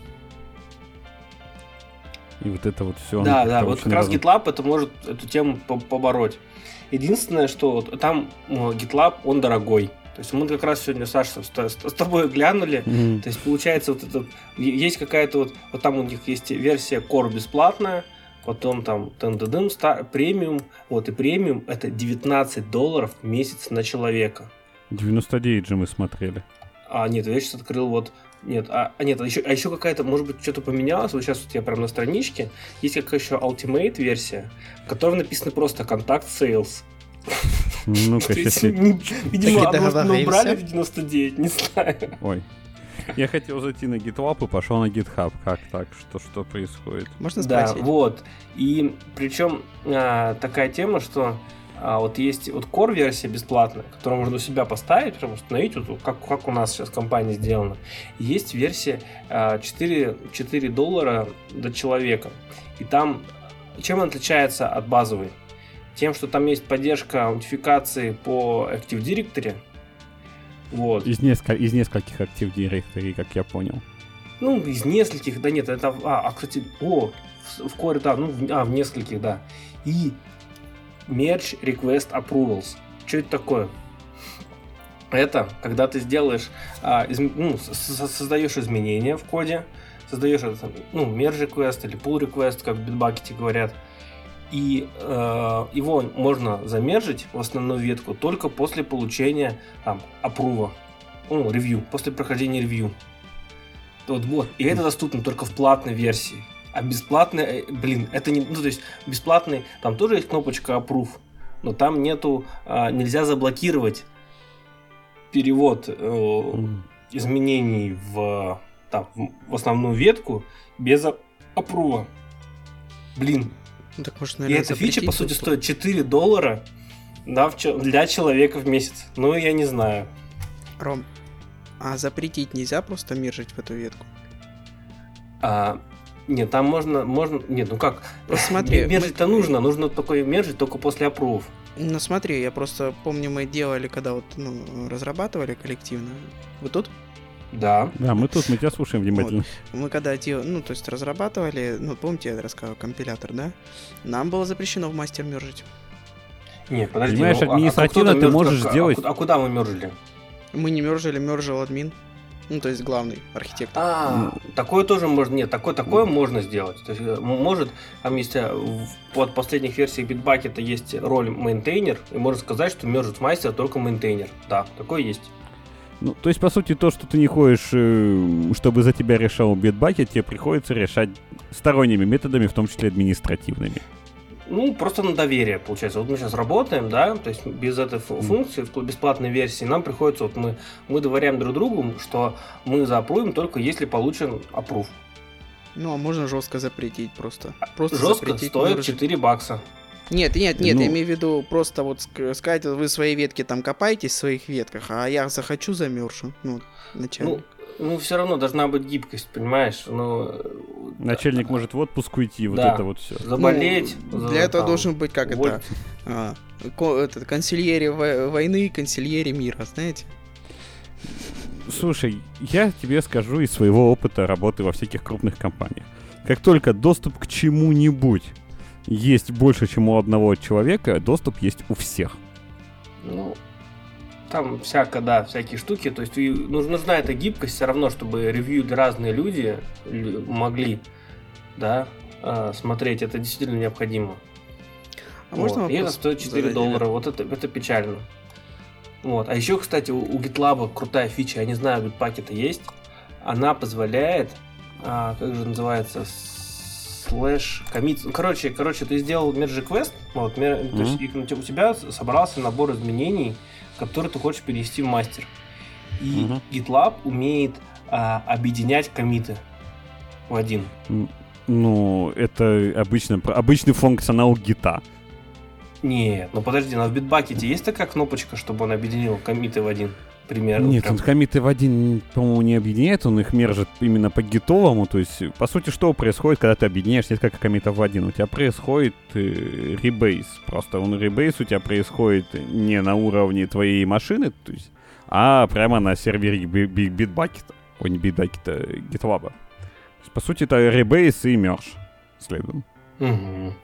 И вот это вот все. Да, да, вот как раз GitLab это может эту тему побороть. Единственное, что вот там GitLab, он дорогой. То есть мы как раз сегодня, Саша, с тобой глянули. Mm-hmm. То есть получается вот это, есть какая-то вот, вот там у них есть версия Core бесплатная, потом там тендедым, премиум, вот и премиум это девятнадцать долларов в месяц на человека. девяносто девять же мы смотрели. А, нет, я сейчас открыл вот... Нет, а, а нет, а еще, а еще какая-то, может быть, что-то поменялось. Вот сейчас вот я прям на страничке. Есть какая еще Ultimate версия, в которой написано просто Contact Sales. Ну-ка, сейчас... Видимо, одну убрали в девяносто девять, не знаю. Ой. Я хотел зайти на GitLab и пошел на GitHub. Как так? Что, что происходит? Можно спросить? Да, вот. И причем а, такая тема, что а, вот есть вот Core-версия бесплатная, которую можно у себя поставить, прям установить, вот, как, как у нас сейчас компания сделана. И есть версия а, четыре, четыре доллара до человека. И там, чем она отличается от базовой? Тем, что там есть поддержка аутентификации по Active Directory. Вот. Из, несколь, из нескольких Active Directory, как я понял. Ну, из нескольких, да нет, это... А, а кстати, о, в, в Core, да, ну, в, а, в нескольких, да. И Merge Request Approvals. Что это такое? Это, когда ты сделаешь, а, из, ну, с, создаешь изменения в коде, создаешь, это, ну, Merge Request или Pull Request, как в Bitbucket говорят, и э, его можно замержить в основную ветку только после получения там апрува, ну, ревью, после прохождения ревью. Вот, вот. И это доступно только в платной версии. А бесплатный, блин, это не... Ну, то есть, бесплатный, там тоже есть кнопочка Approve, но там нету... А, нельзя заблокировать перевод э, mm. изменений в, там, в основную ветку без Approve. Блин. Ну, так, может, наверное, и эта фича, по сути, стоит четыре доллара, да, в, для человека в месяц. Ну, я не знаю. Ром, а запретить нельзя просто мержить в эту ветку? А, нет, там можно, можно... Нет, ну как? Посмотри. Мержить-то мы... нужно, нужно такой мержить только после аппрув. Ну смотри, я просто помню, мы делали, когда вот, ну, разрабатывали коллективно. Вы тут? Да. Да, мы тут, мы тебя слушаем внимательно. Вот. Мы когда делали, ну, то есть разрабатывали, ну, помните, я рассказывал, компилятор, да? Нам было запрещено в мастер мержить. Не, подожди. Понимаешь, ну, административно а, ты мерж... можешь а, сделать... А, а куда мы мержили? Мы не мержили, мержил админ. Ну, то есть главный архитектор. А, ну, такое тоже можно. Нет, такое, такое можно сделать. То есть, может, там есть под последних версиях Bitbucket есть роль мейнтейнер, и можно сказать, что мержит мастер только мейнтейнер. Да, такое есть. Ну, то есть, по сути, то, что ты не ходишь, чтобы за тебя решал Bitbucket, тебе приходится решать сторонними методами, в том числе административными. Ну, просто на доверие, получается. Вот мы сейчас работаем, да, то есть без этой функции, в бесплатной версии, нам приходится, вот мы, мы доверяем друг другу, что мы зааппруем только если получен аппрув. Ну, а можно жестко запретить просто. просто жестко запретить стоит мержить. четыре бакса. Нет, нет, нет, ну... я имею в виду просто вот сказать, вы свои ветки там копаетесь в своих ветках, а я захочу замерзшу. Ну, начальник. Ну, ну, все равно должна быть гибкость, понимаешь? Ну, начальник да. может в отпуск уйти, вот да. это вот все. Заболеть. Ну, за, для этого там, должен быть, как воль... это, а, ко- этот, консильери войны, консильери мира, знаете? Слушай, я тебе скажу из своего опыта работы во всяких крупных компаниях. Как только доступ к чему-нибудь есть больше, чем у одного человека, доступ есть у всех. Ну, там всяко, да, всякие штуки. То есть нужна эта гибкость все равно, чтобы ревьюли разные люди могли, да, смотреть. Это действительно необходимо. А вот. можно И это стоит четыре доллара. Вот это, это печально. Вот. А еще, кстати, у, у GitLab крутая фича, я не знаю, у Bitbucket есть. Она позволяет, а, как же называется, слэш коммит. Ну, короче, короче, ты сделал merge request, вот, мер... mm-hmm. то есть у тебя собрался набор изменений, которые ты хочешь перевести в мастер. И mm-hmm. GitLab умеет а, объединять коммиты в один. Ну, это обычно, обычный функционал гита. Нет, ну подожди, но в Bitbucket есть такая кнопочка, чтобы он объединил коммиты в один? Примерно. Нет, прям. он коммиты в один, по-моему, не объединяет, он их мержит именно по гитовому. То есть, по сути, что происходит, когда ты объединяешь несколько коммитов в один? У тебя происходит э, ребейс. Просто он ребейс у тебя происходит не на уровне твоей машины, то есть, а прямо на сервере Bitbucket. Ой, не Bitbucket, а GitLab. То есть, по сути, это ребейс и мерж следом. Угу.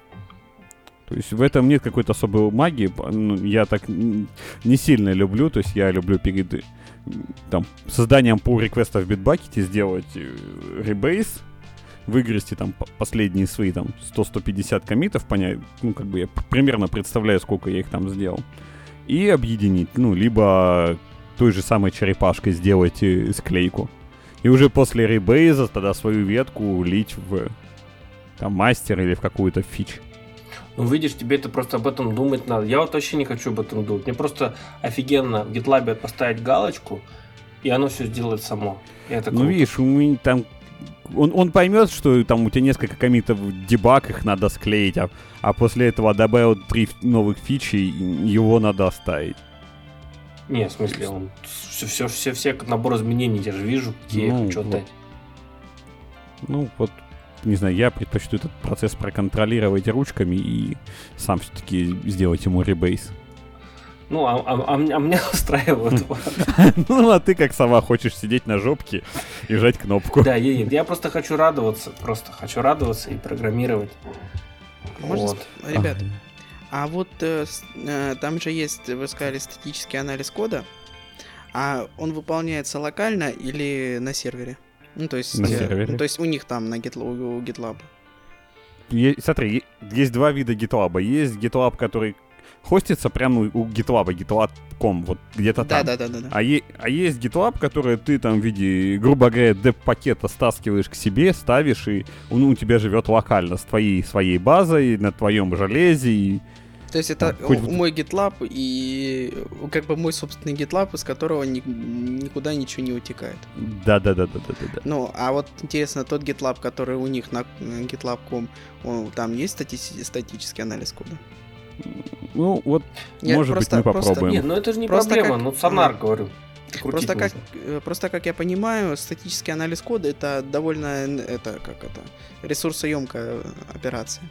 То есть в этом нет какой-то особой магии. Ну, я так не сильно люблю. То есть я люблю перед там, созданием pull-реквеста в Bitbucket сделать ребейс, выгрести там последние свои там сто - сто пятьдесят коммитов, понять, ну как бы я примерно представляю, сколько я их там сделал, и объединить. Ну, либо той же самой черепашкой сделать склейку. И уже после ребейза тогда свою ветку лить в там, мастер или в какую-то фич. Ну, видишь, тебе это просто об этом думать надо. Я вот вообще не хочу об этом думать. Мне просто офигенно в GitLab поставить галочку, и оно все сделает само. И это ну, видишь, у меня там... Он, он поймет, что там у тебя несколько коммитов в дебаг, их надо склеить, а, а после этого добавил три новых фичи, его надо оставить. Не, в смысле, он все, все, все, все набор изменений, я же вижу, где ну, я хочу отдать. Вот. Ну, вот... Не знаю, я предпочту этот процесс проконтролировать ручками и сам все-таки сделать ему ребейс. Ну, а, а, а, а меня устраивает. Ну, а ты как сова хочешь сидеть на жопке и жать кнопку. Да, я просто хочу радоваться, просто хочу радоваться и программировать. Можно, ребят, а вот там же есть, вы сказали, статический анализ кода, а он выполняется локально или на сервере? Ну, то есть, э, ну, то есть у них там на GitLab, у GitLab. Е- смотри, есть два вида GitLab. Есть GitLab, который хостится прямо у GitLab, GitLab точка ком, вот где-то там. Да-да-да. А, е- а есть GitLab, который ты там в виде, грубо говоря, деп-пакета стаскиваешь к себе, ставишь, и он у тебя живет локально с твоей своей базой, на твоем железе. И... То есть это а, хоть... мой GitLab и как бы мой собственный GitLab, из которого ни- никуда ничего не утекает. Да-да-да-да-да-да. Ну, а вот интересно, тот GitLab, который у них на GitLab точка ком, он, там есть стати- статический анализ кода? Ну, вот, Нет, может просто, быть, мы просто... попробуем. Нет, ну это же не Просто проблема, как... ну сонар, говорю. Просто как, просто как я понимаю, статический анализ кода это довольно это, как это, ресурсоемкая операция.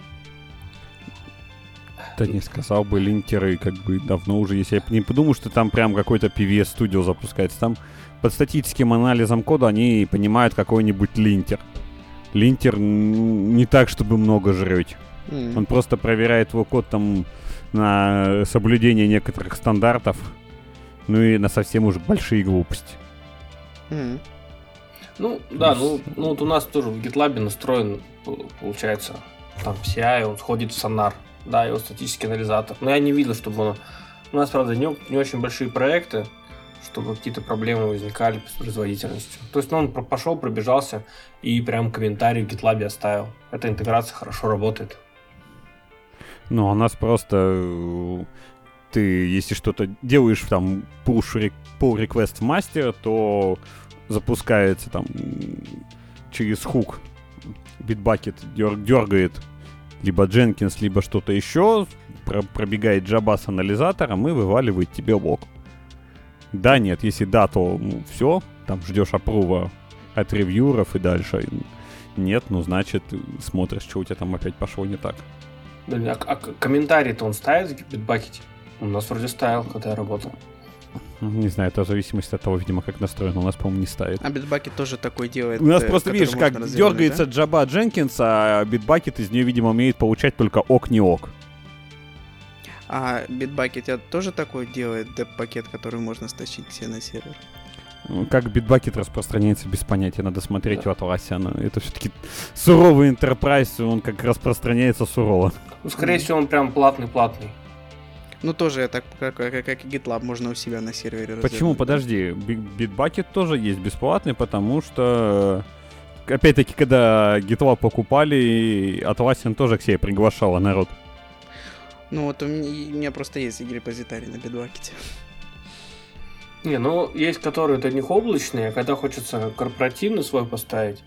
Да не сказал бы, линтеры как бы давно уже есть. Я не подумал, что там прям какой-то пи ви эс Studio запускается. Там под статическим анализом кода они понимают какой-нибудь линтер. Линтер не так, чтобы много жрёть. Mm. Он просто проверяет твой код там на соблюдение некоторых стандартов, ну и на совсем уж большие глупости. Mm. Ну, да, ну, ну вот у нас тоже в GitLab настроен, получается, там си ай, он сходит в сонар, да, его статический анализатор. Но я не видел, чтобы он... У нас, правда, не, не очень большие проекты, чтобы какие-то проблемы возникали с производительностью. То есть, ну, он пошел, пробежался и прям комментарий в GitLab оставил. Эта интеграция хорошо работает. Ну, у нас просто... Ты, если что-то делаешь, там, pull request в мастер, то запускается там через хук Bitbucket, дергает либо Jenkins, либо что-то еще, про- пробегает Java с анализатором и вываливает тебе лог. Да, нет, если да, то ну, все, там ждешь апрува от ревьюеров и дальше. Нет, ну значит смотришь, что у тебя там опять пошло не так. А, а комментарий-то он ставит в Bitbucket? У нас вроде ставил, когда я работал. Не знаю, это в зависимости от того, видимо, как настроено. У нас, по-моему, не ставит. А Bitbucket тоже такой делает. У нас просто, видишь, как дергается да? Java Jenkins, а Bitbucket из нее, видимо, умеет получать только ок, не ок. А Bitbucket тоже такой делает деп-пакет, который можно стащить к себе на сервер? Как Bitbucket распространяется без понятия, надо смотреть да. в атласе. Это все-таки суровый enterprise, он как распространяется сурово. Ну, скорее mm. всего, он прям платный-платный. Ну, тоже так, как, как, как и GitLab, можно у себя на сервере развернуть. Почему? Подожди, Bitbucket тоже есть бесплатный, потому что, опять-таки, когда GitLab покупали, Atlassian тоже к себе приглашала народ. Ну, вот у меня, у меня просто есть репозитарий на Bitbucket. Не, ну, есть которые это не облачные, а когда хочется корпоративный свой поставить.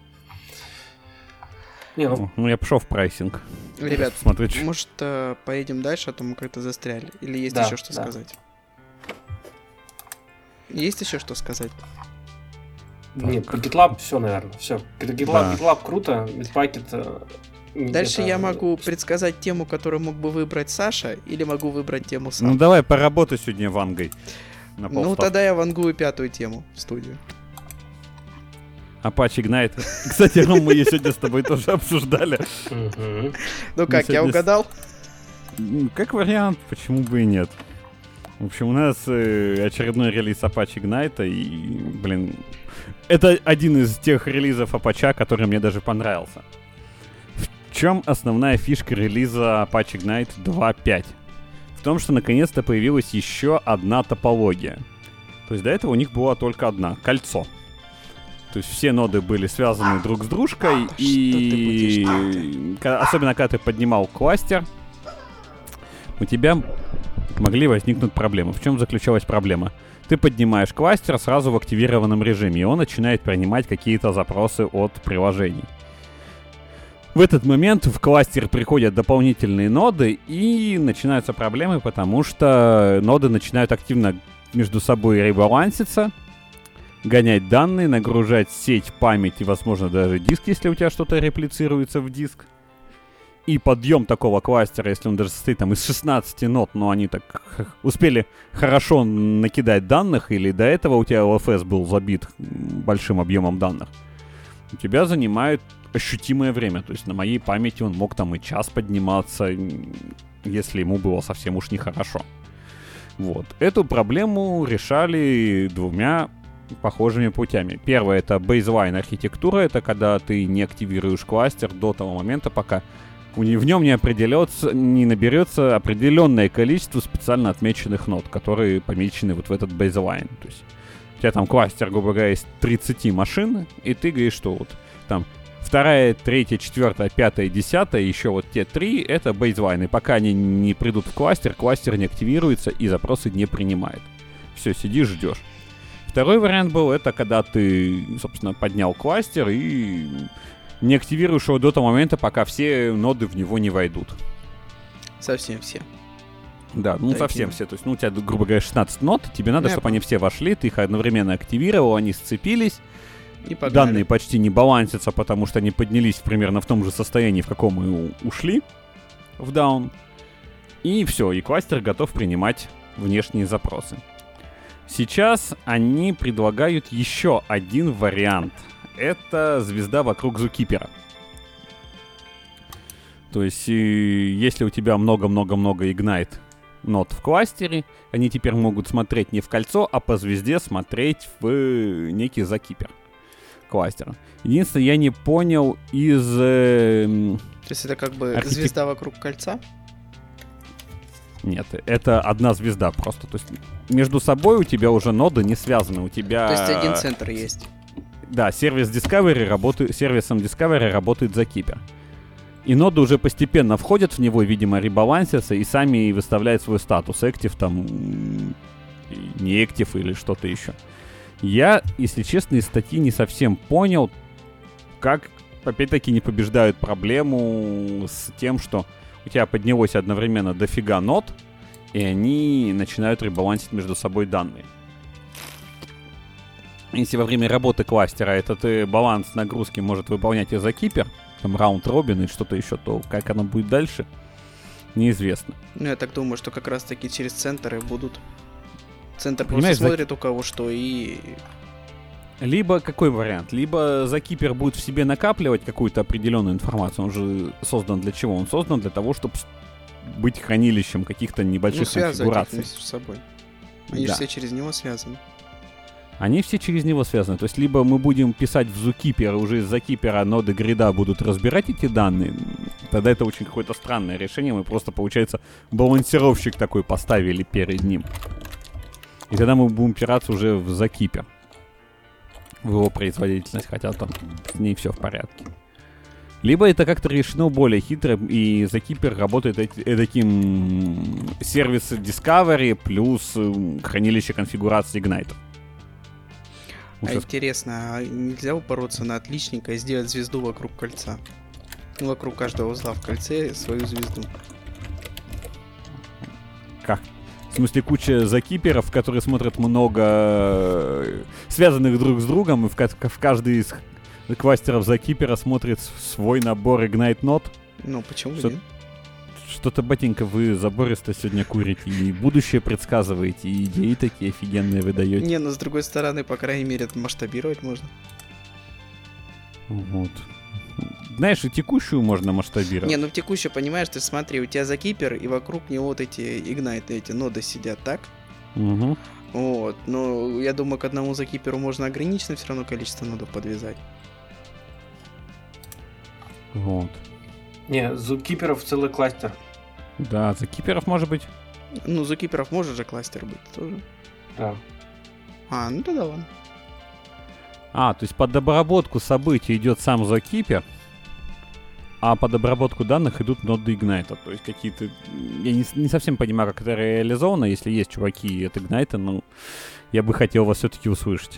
Не, ну... ну, я пошел в прайсинг. Ребят, смотреть. Может, э, поедем дальше, а то мы как-то застряли. Или есть да, еще что да. сказать? Есть еще что сказать? Нет, по GitLab все, наверное, все. GitLab, да. GitLab круто, Bitbucket... Дальше я могу предсказать тему, которую мог бы выбрать Саша, или могу выбрать тему сам. Ну давай, поработай сегодня вангой. Ну тогда я вангую пятую тему в студию. Apache Ignite. Кстати, Ром, мы ее сегодня с тобой тоже обсуждали. Ну как, я угадал? Как вариант, почему бы и нет. В общем, у нас очередной релиз Apache Ignite, и, блин, это один из тех релизов Apache, который мне даже понравился. В чем основная фишка релиза Apache Ignite два точка пять? В том, что наконец-то появилась еще одна топология. То есть до этого у них была только одна — кольцо. То есть все ноды были связаны друг с дружкой, а, и особенно когда ты поднимал кластер, у тебя могли возникнуть проблемы. В чем заключалась проблема? Ты поднимаешь кластер сразу в активированном режиме, и он начинает принимать какие-то запросы от приложений. В этот момент в кластер приходят дополнительные ноды, и начинаются проблемы, потому что ноды начинают активно между собой ребаланситься, гонять данные, нагружать сеть, память и, возможно, даже диск, если у тебя что-то реплицируется в диск. И подъем такого кластера, если он даже состоит там из шестнадцати нод, но они так успели хорошо накидать данных, или до этого у тебя эл эф эс был забит большим объемом данных, у тебя занимает ощутимое время. То есть на моей памяти он мог там и час подниматься, если ему было совсем уж нехорошо. Вот. Эту проблему решали двумя похожими путями. Первое — это бейзлайн архитектура. Это когда ты не активируешь кластер до того момента, пока у не, в нем не определется, не наберется определенное количество специально отмеченных нод, которые помечены вот в этот бейзлайн. То есть у тебя там кластер, грубо говоря, из тридцати машин, и ты говоришь, что вот там вторая, третья, четвертая, пятая, десятая, еще вот те три, это бейзлайн. И пока они не придут в кластер, кластер не активируется и запросы не принимает. Все, сидишь, ждешь. Второй вариант был, это когда ты, собственно, поднял кластер и не активируешь его до того момента, пока все ноды в него не войдут. Совсем все. Да, ну Такие. совсем все. То есть, ну, у тебя, грубо говоря, шестнадцать нод, тебе надо, Я чтобы понял. они все вошли, ты их одновременно активировал, они сцепились. И погнали. Данные почти не балансятся, потому что они поднялись примерно в том же состоянии, в каком мы у- ушли в даун. И все, и кластер готов принимать внешние запросы. Сейчас они предлагают еще один вариант. Это звезда вокруг Зукипера. То есть, и если у тебя много-много-много Ignite нод в кластере, они теперь могут смотреть не в кольцо, а по звезде смотреть в некий закипер кластера. Единственное, я не понял из... э, м, То есть это как бы Архитек- звезда вокруг кольца? Нет, это одна звезда просто. То есть между собой у тебя уже ноды не связаны. У тебя... То есть один центр есть. Да, сервис Discovery работает, сервисом Discovery работает Закипер. И ноды уже постепенно входят в него, видимо, ребалансятся и сами выставляют свой статус. Active там, м, не Active или что-то еще. Я, если честно, из статьи не совсем понял, как, опять-таки, не побеждают проблему с тем, что у тебя поднялось одновременно дофига нод, и они начинают ребалансить между собой данные. Если во время работы кластера этот э, баланс нагрузки может выполнять и Закипер, там раунд-робин и что-то еще, то как оно будет дальше, неизвестно. Ну, я так думаю, что как раз-таки через центры будут. Центр Понимаешь, просто смотрит у кого что и... Либо какой вариант? Либо Закипер будет в себе накапливать какую-то определенную информацию. Он же создан для чего? Он создан для того, чтобы быть хранилищем каких-то Ну, небольших связывать их конфигураций. между собой. Они Да. же все через него связаны. Они все через него связаны. То есть либо мы будем писать в Zookeeper, и уже из Закипера ноды грида будут разбирать эти данные, тогда это очень какое-то странное решение. Мы просто, получается, балансировщик такой поставили перед ним. И тогда мы будем опираться уже в Закипер, в его производительность, хотя там с ней все в порядке. Либо это как-то решено более хитро, и Закипер работает эти- таким сервис Discovery плюс м, хранилище конфигурации Ignite. А Сейчас- интересно, а нельзя упороться на отличника и сделать звезду вокруг кольца? Ну, вокруг каждого узла в кольце свою звезду. Как? В смысле, куча закиперов, которые смотрят много э, связанных друг с другом, и в, ка- в каждый из кластеров закипера смотрит с- свой набор Ignite нод. Ну, почему Что- нет? Что-то, батенька, вы забористо сегодня курите, и будущее предсказываете, и идеи такие офигенные вы даете. Не, но с другой стороны, по крайней мере, это масштабировать можно. Вот. Знаешь, и текущую можно масштабировать. Не, ну в текущей, понимаешь, ты смотри, у тебя закипер, и вокруг него вот эти Ignite, эти ноды сидят, так? Мгм. Вот, но я думаю, к одному закиперу можно ограниченное все равно количество нодов подвязать. Вот. Не, зукиперов целый кластер. Да, закиперов может быть. Ну, закиперов может же кластер быть тоже. Да. А, ну тогда ладно. А, то есть под обработку событий идет сам закипер, а под обработку данных идут ноды Ignite. То есть какие-то... Я не, с- не совсем понимаю, как это реализовано. Если есть чуваки от Ignite, ну, я бы хотел вас все-таки услышать.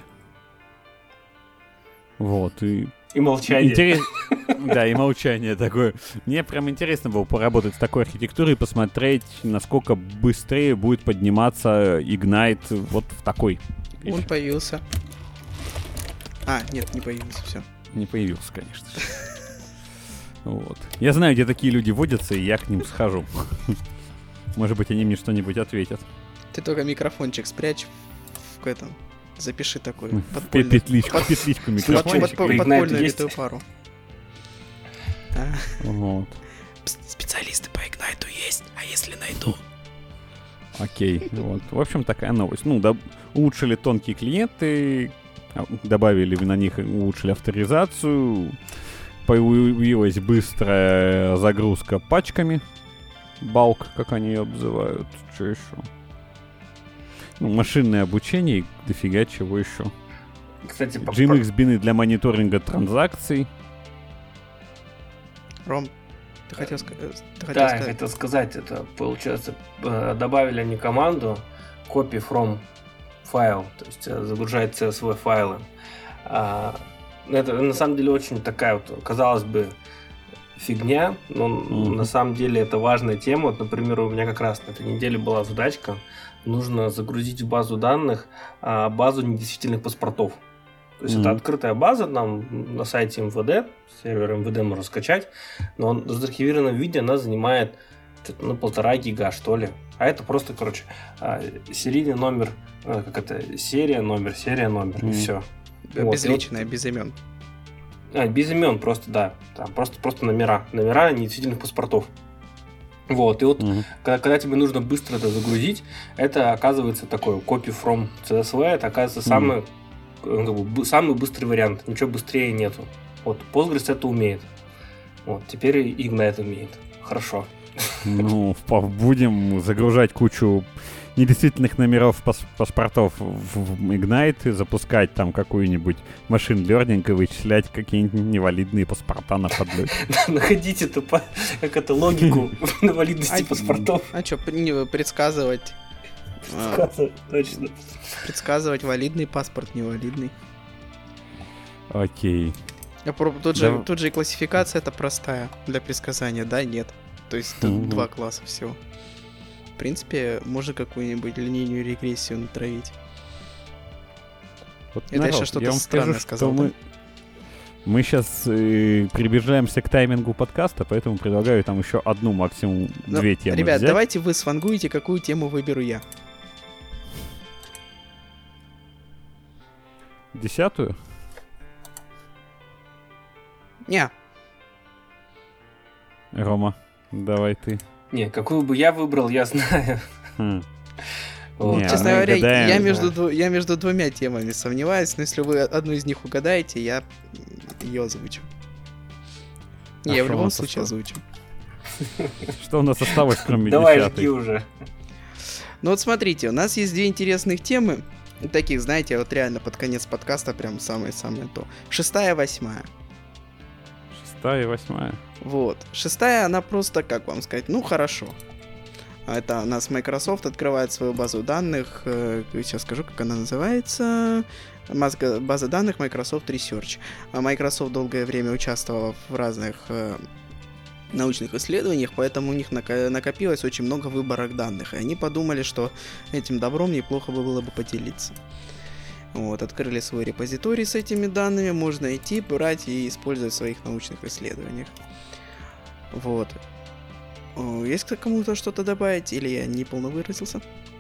Вот, и... И молчание. Интерес... Да, и молчание такое. Мне прям интересно было поработать с такой архитектурой и посмотреть, насколько быстрее будет подниматься Ignite вот в такой. Он появился. А, нет, не появился, все. Не появился, конечно же. Вот. Я знаю, где такие люди водятся, и я к ним схожу. Может быть, они мне что-нибудь ответят. Ты только микрофончик спрячь в, в этом. Запиши такой Пе- подпольный- Петличку, под- петличку под- микрофончик. под- под- Ignite подпольную есть? литую пару. А, Вот. п- Специалисты по Игнайту есть, а если найду? Окей. Вот. В общем, такая новость. Ну, да, улучшили тонкие клиенты, а, добавили на них, улучшили авторизацию. появилась быстрая загрузка пачками. Балк, как они ее обзывают. Что еще? Ну, машинное обучение и дофига чего еще. Кстати, по... джи эм экс-бины для мониторинга транзакций. Ром, ты хотел, ска- ты хотел да, сказать? я хотел сказать, это получается, добавили они команду copy from file, то есть загружать си эс ви файлы. Это на самом деле очень такая вот, казалось бы, фигня, но mm-hmm. на самом деле это важная тема. Вот, например, у меня как раз на этой неделе была задачка, нужно загрузить в базу данных а, базу недействительных паспортов. То есть mm-hmm. это открытая база, нам на сайте эм вэ дэ, сервер эм вэ дэ можно скачать, но он в заархивированном виде она занимает что-то, ну, полтора гига, что ли. А это просто, короче, серийный номер, как это, серия, номер, серия, номер, mm-hmm. и все. Безличное, вот, без имен. А, без имен просто, да. Там просто, просто номера. Номера недействительных паспортов. Вот, и вот, mm-hmm. когда, когда тебе нужно быстро это загрузить, это оказывается такой copy from си эс ви, это оказывается mm-hmm. самый, как бы, самый быстрый вариант. Ничего быстрее нету. Вот, Postgres это умеет. Вот, теперь и Ignite умеет. Хорошо. Ну, будем загружать кучу недействительных номеров пас- паспортов в Ignite, запускать там какую-нибудь машин learning и вычислять какие-нибудь невалидные паспорта на подлете. Находите тупо, как это, логику невалидности паспортов. А что, предсказывать? Предсказывать, точно. Предсказывать валидный паспорт, невалидный. Окей. Тут же, тут же и классификация это простая для предсказания, да, нет. То есть тут два класса всего. В принципе, можно какую-нибудь линейную регрессию натравить. Вот, это народ, я что-то я вам странное скажу, сказал. Мы, мы сейчас э, приближаемся к таймингу подкаста, поэтому предлагаю там еще одну, максимум Но, две темы ребят, взять. давайте вы свангуете, какую тему выберу я. Десятую? Не. Рома, давай ты. Не, какую бы я выбрал, я знаю. Хм. Вот. Не, честно а говоря, гадаем, я, да. между, дв- я между двумя темами сомневаюсь, но если вы одну из них угадаете, я ее озвучу. Не, А я в что у любом нас случае осталось? озвучу. Что у нас осталось, кроме Давай, жги десятой? уже. Ну вот смотрите, у нас есть две интересных темы. Таких, знаете, вот реально под конец подкаста прям самое-самое то. Шестая, восьмая. Шестая и восьмая. Вот. Шестая, она просто, как вам сказать, ну хорошо. Это у нас Microsoft открывает свою базу данных. Сейчас скажу, как она называется. База данных Microsoft Research. Microsoft долгое время участвовала в разных научных исследованиях, поэтому у них накопилось очень много выборок данных. И они подумали, что этим добром неплохо бы было бы поделиться. Вот, открыли свой репозиторий с этими данными, можно идти, брать и использовать в своих научных исследованиях. Вот. Есть кому-то что-то добавить, или я неполно выразился?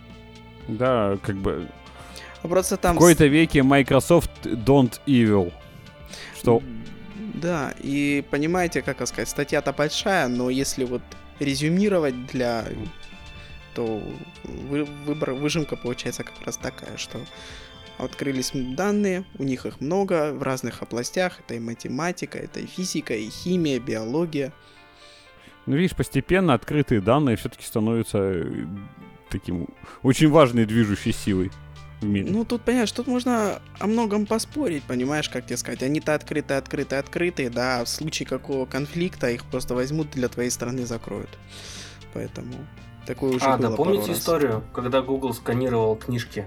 Да, как бы... Просто там... В какой-то веке Microsoft don't evil. Что... Да, и понимаете, как сказать, статья-то большая, но если вот резюмировать для... то вы... выбор... выжимка получается как раз такая, что открылись данные, у них их много в разных областях, это и математика, это и физика, и химия, биология. Ну, видишь, постепенно открытые данные все-таки становятся таким очень важной движущей силой в мире. Ну, тут, понимаешь, тут можно о многом поспорить, понимаешь, как тебе сказать. Они-то открытые, открытые, открытые, да, а в случае какого конфликта их просто возьмут для твоей страны закроют. Поэтому такое уже а, было да, помните пару раз. историю, когда Google сканировал книжки?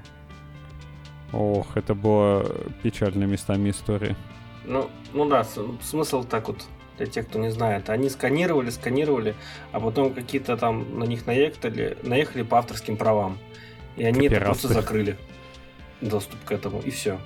Ох, это была печальная местами история. Ну, ну да, смысл так вот, для тех, кто не знает. Они сканировали, сканировали, а потом какие-то там на них наехали, наехали по авторским правам. И они это просто закрыли. Доступ к этому, и все.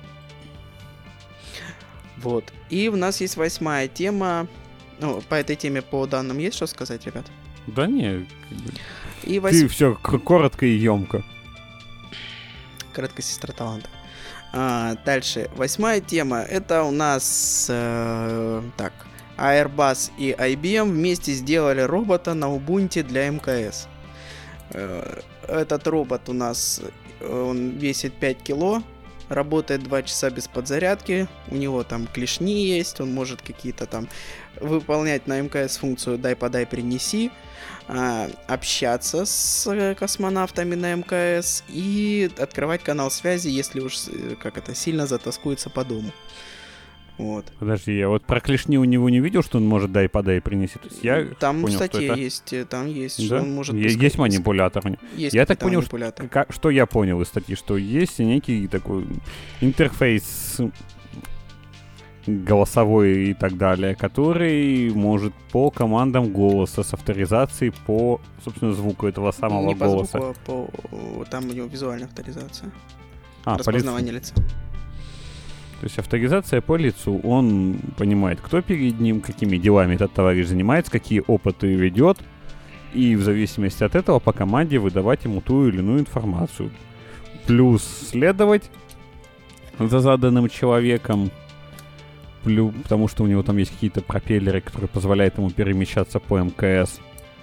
Вот. И у нас есть восьмая тема. Ну, по этой теме, по данным, есть что сказать, ребят? Да не, и восьм... ты все коротко и емко. Краткая сестра таланта. А, дальше. Восьмая тема. Это у нас э, так. Airbus и ай би эм вместе сделали робота на Ubuntu для эм ка эс. Э, этот робот у нас он весит пять кило. работает два часа без подзарядки, у него там клешни есть, он может какие-то там выполнять на МКС функцию «дай, подай, принеси», общаться с космонавтами на МКС и открывать канал связи, если уж как это сильно затаскуется по дому. Вот. Подожди, я вот про клешни у него не видел, что он может дай подай принести. То есть я там понял, в статье что это... есть, там есть, да? что он может... Есть, есть манипулятор. Есть я так понял, что, как, что я понял из статьи, что есть некий такой интерфейс голосовой и так далее, который может по командам голоса с авторизацией по, собственно, звуку этого самого не по голоса. Звуку, а по... Там у него визуальная авторизация. А, распознавание лица. То есть авторизация по лицу. Он понимает, кто перед ним, какими делами этот товарищ занимается, какие опыты ведет, и в зависимости от этого по команде выдавать ему ту или иную информацию. Плюс следовать за заданным человеком, плюс, потому что у него там есть какие-то пропеллеры, которые позволяют ему перемещаться по МКС.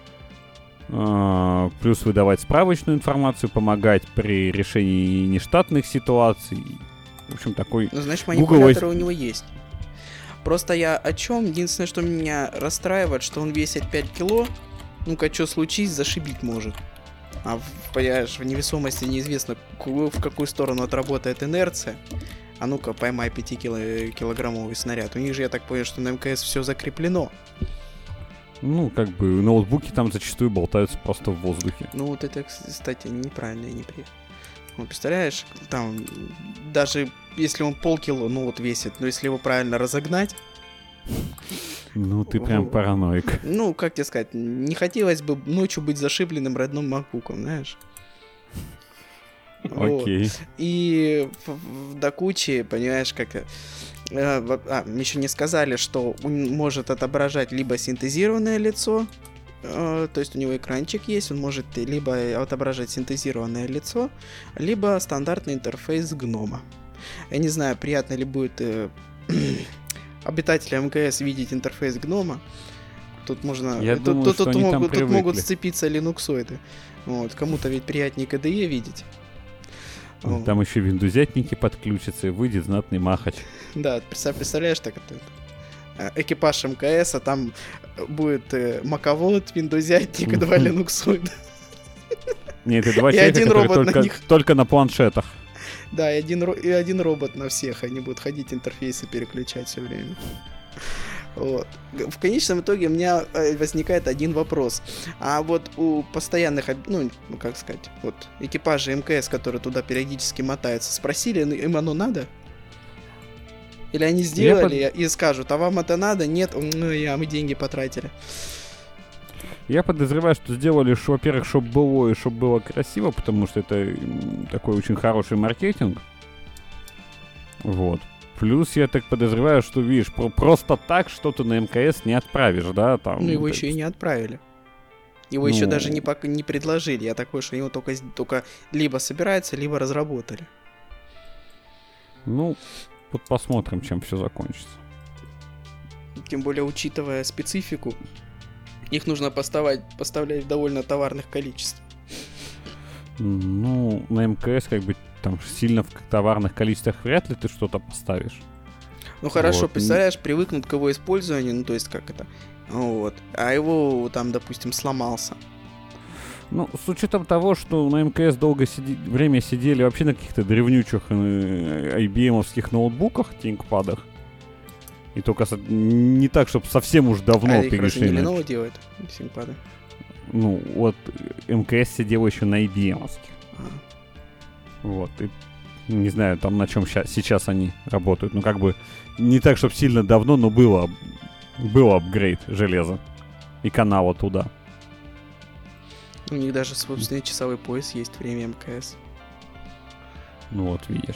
А, плюс выдавать справочную информацию, помогать при решении нештатных ситуаций. В общем, такой... Ну, знаешь, манипуляторы Google... у него есть. Просто я о чем? Единственное, что меня расстраивает, что он весит пять кило. Ну-ка, что случись, зашибить может. А, понимаешь, в невесомости неизвестно, в какую сторону отработает инерция. А ну-ка, поймай пятикилограммовый снаряд. У них же, я так понял, что на МКС все закреплено. Ну, как бы, ноутбуки там зачастую болтаются просто в воздухе. Ну, вот это, кстати, неправильно и неприятно. Ну, представляешь, там, даже если он полкило, ну, вот весит, но если его правильно разогнать... Ну, ты прям параноик. Ну, как тебе сказать, не хотелось бы ночью быть зашибленным родным макбуком, знаешь? Окей. Вот. И до кучи, понимаешь, как... А, еще не сказали, что он может отображать либо синтезированное лицо, то есть у него экранчик есть, он может либо отображать синтезированное лицо, либо стандартный интерфейс гнома. Я не знаю, приятно ли будет э, обитателям МКС видеть интерфейс гнома. Тут можно... Я тут, думаю, тут, что тут, они могут, там тут могут привыкли. сцепиться линуксоиды. Вот. Кому-то ведь приятнее ка дэ е видеть. Там вот. Еще виндузятники подключатся, и выйдет знатный махач. Да, представляешь, так это... экипаж МКС, а там будет э, маковод, виндузятник и два линуксоида. Нет, это два человека, которые только, на только на планшетах. Да, и один, и один робот на всех. Они будут ходить, интерфейсы переключать все время. Вот. В конечном итоге у меня возникает один вопрос. А вот у постоянных, ну, как сказать, вот экипажей МКС, которые туда периодически мотаются, спросили, им оно надо? Или они сделали под... и скажут, а вам это надо? Нет, ну, я, мы деньги потратили. Я подозреваю, что сделали, что, во-первых, чтобы было и чтобы было красиво, потому что это такой очень хороший маркетинг. Вот. Плюс я так подозреваю, что, видишь, про- просто так что-то на МКС не отправишь, да? Там, ну, его это... еще и не отправили. Его ну... еще даже не, пока не предложили. Я такой, что его только, только либо собираются, либо разработали. Ну... Вот посмотрим, чем все закончится. Тем более, учитывая специфику, их нужно поставать, поставлять в довольно товарных количествах. Ну, на МКС как бы там сильно в товарных количествах вряд ли ты что-то поставишь. Ну хорошо, вот. Представляешь, привыкнут к его использованию, ну то есть как это, вот, а его там, допустим, сломался. Ну, с учетом того, что на МКС долгое сиди... время сидели вообще на каких-то древнючих э, ай би эм-овских ноутбуках, тинкпадах, и только со... не так, чтобы совсем уж давно а перешли. А их разве не делает, тинкпады? Ну, вот МКС сидел еще на ай би эм-овских. А. Вот, и не знаю, там на чем ща... сейчас они работают. Ну, как бы не так, чтобы сильно давно, но было, был апгрейд железа и канала туда. У них даже собственный часовой пояс есть, время МКС. Ну вот, видишь.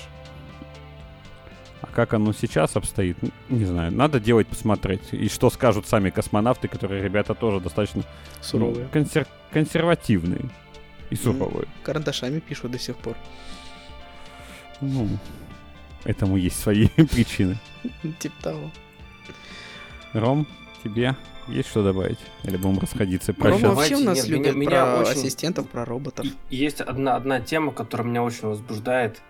А как оно сейчас обстоит, не знаю. Надо делать, посмотреть. И что скажут сами космонавты, которые, ребята, тоже достаточно... Суровые. Ну, консер... консервативные и суровые. Mm, карандашами пишут до сих пор. Ну, этому есть свои причины. Типа того. Ром, тебе... Есть что добавить? Или будем расходиться? Рома вообще у нас Нет, любит меня, про меня очень... ассистентов, про роботов. Есть одна, одна тема, которая меня очень возбуждает.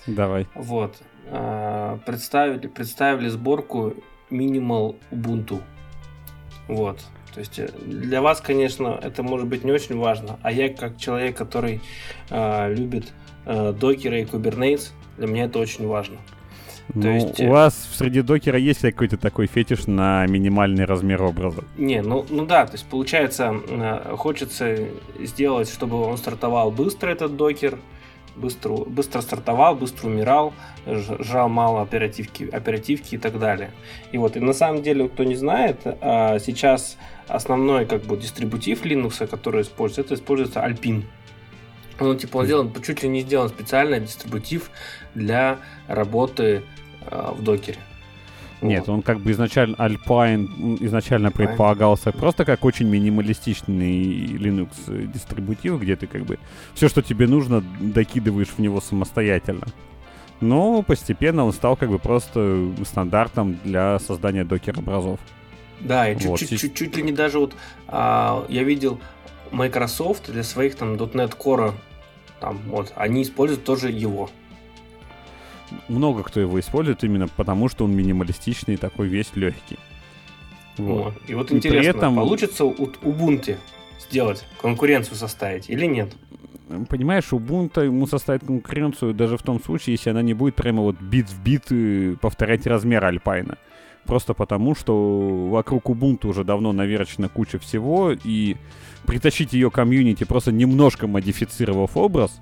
Давай. Вот. А, представили, представили сборку Minimal Ubuntu. Вот. То есть для вас, конечно, это может быть не очень важно, а я как человек, который э, любит э, докеры и Kubernetes, для меня это очень важно. Ну, То есть, у вас среди докера есть какой-то такой фетиш на минимальный размер образа? Не, ну, ну да, то есть получается, э, хочется сделать, чтобы он стартовал быстро, этот докер, быстро, быстро стартовал, быстро умирал, жрал мало оперативки, оперативки и так далее. И вот, и на самом деле, кто не знает, э, сейчас основной как бы дистрибутив Linux, который используется, это используется Alpine. Он типа он сделан, чуть ли не сделан специально дистрибутив для работы э, в докере. Нет, вот. Он как бы изначально Alpine изначально предполагался просто как очень минималистичный Linux дистрибутив, где ты как бы все, что тебе нужно, докидываешь в него самостоятельно. Но постепенно он стал как бы просто стандартом для создания докер-образов. Да, и вот. чуть, чуть, чуть ли не даже вот а, я видел Microsoft для своих там .дот нет Core, там вот, они используют тоже его. Много кто его использует именно потому, что он минималистичный, такой весь легкий. Вот. Вот. И вот и интересно, этом... получится у Ubuntu сделать, конкуренцию составить или нет? Понимаешь, Ubuntu ему составит конкуренцию даже в том случае, если она не будет прямо вот бит в бит повторять размер Alpine. Просто потому, что вокруг Ubuntu уже давно наверчена куча всего, и притащить ее комьюнити, просто немножко модифицировав образ,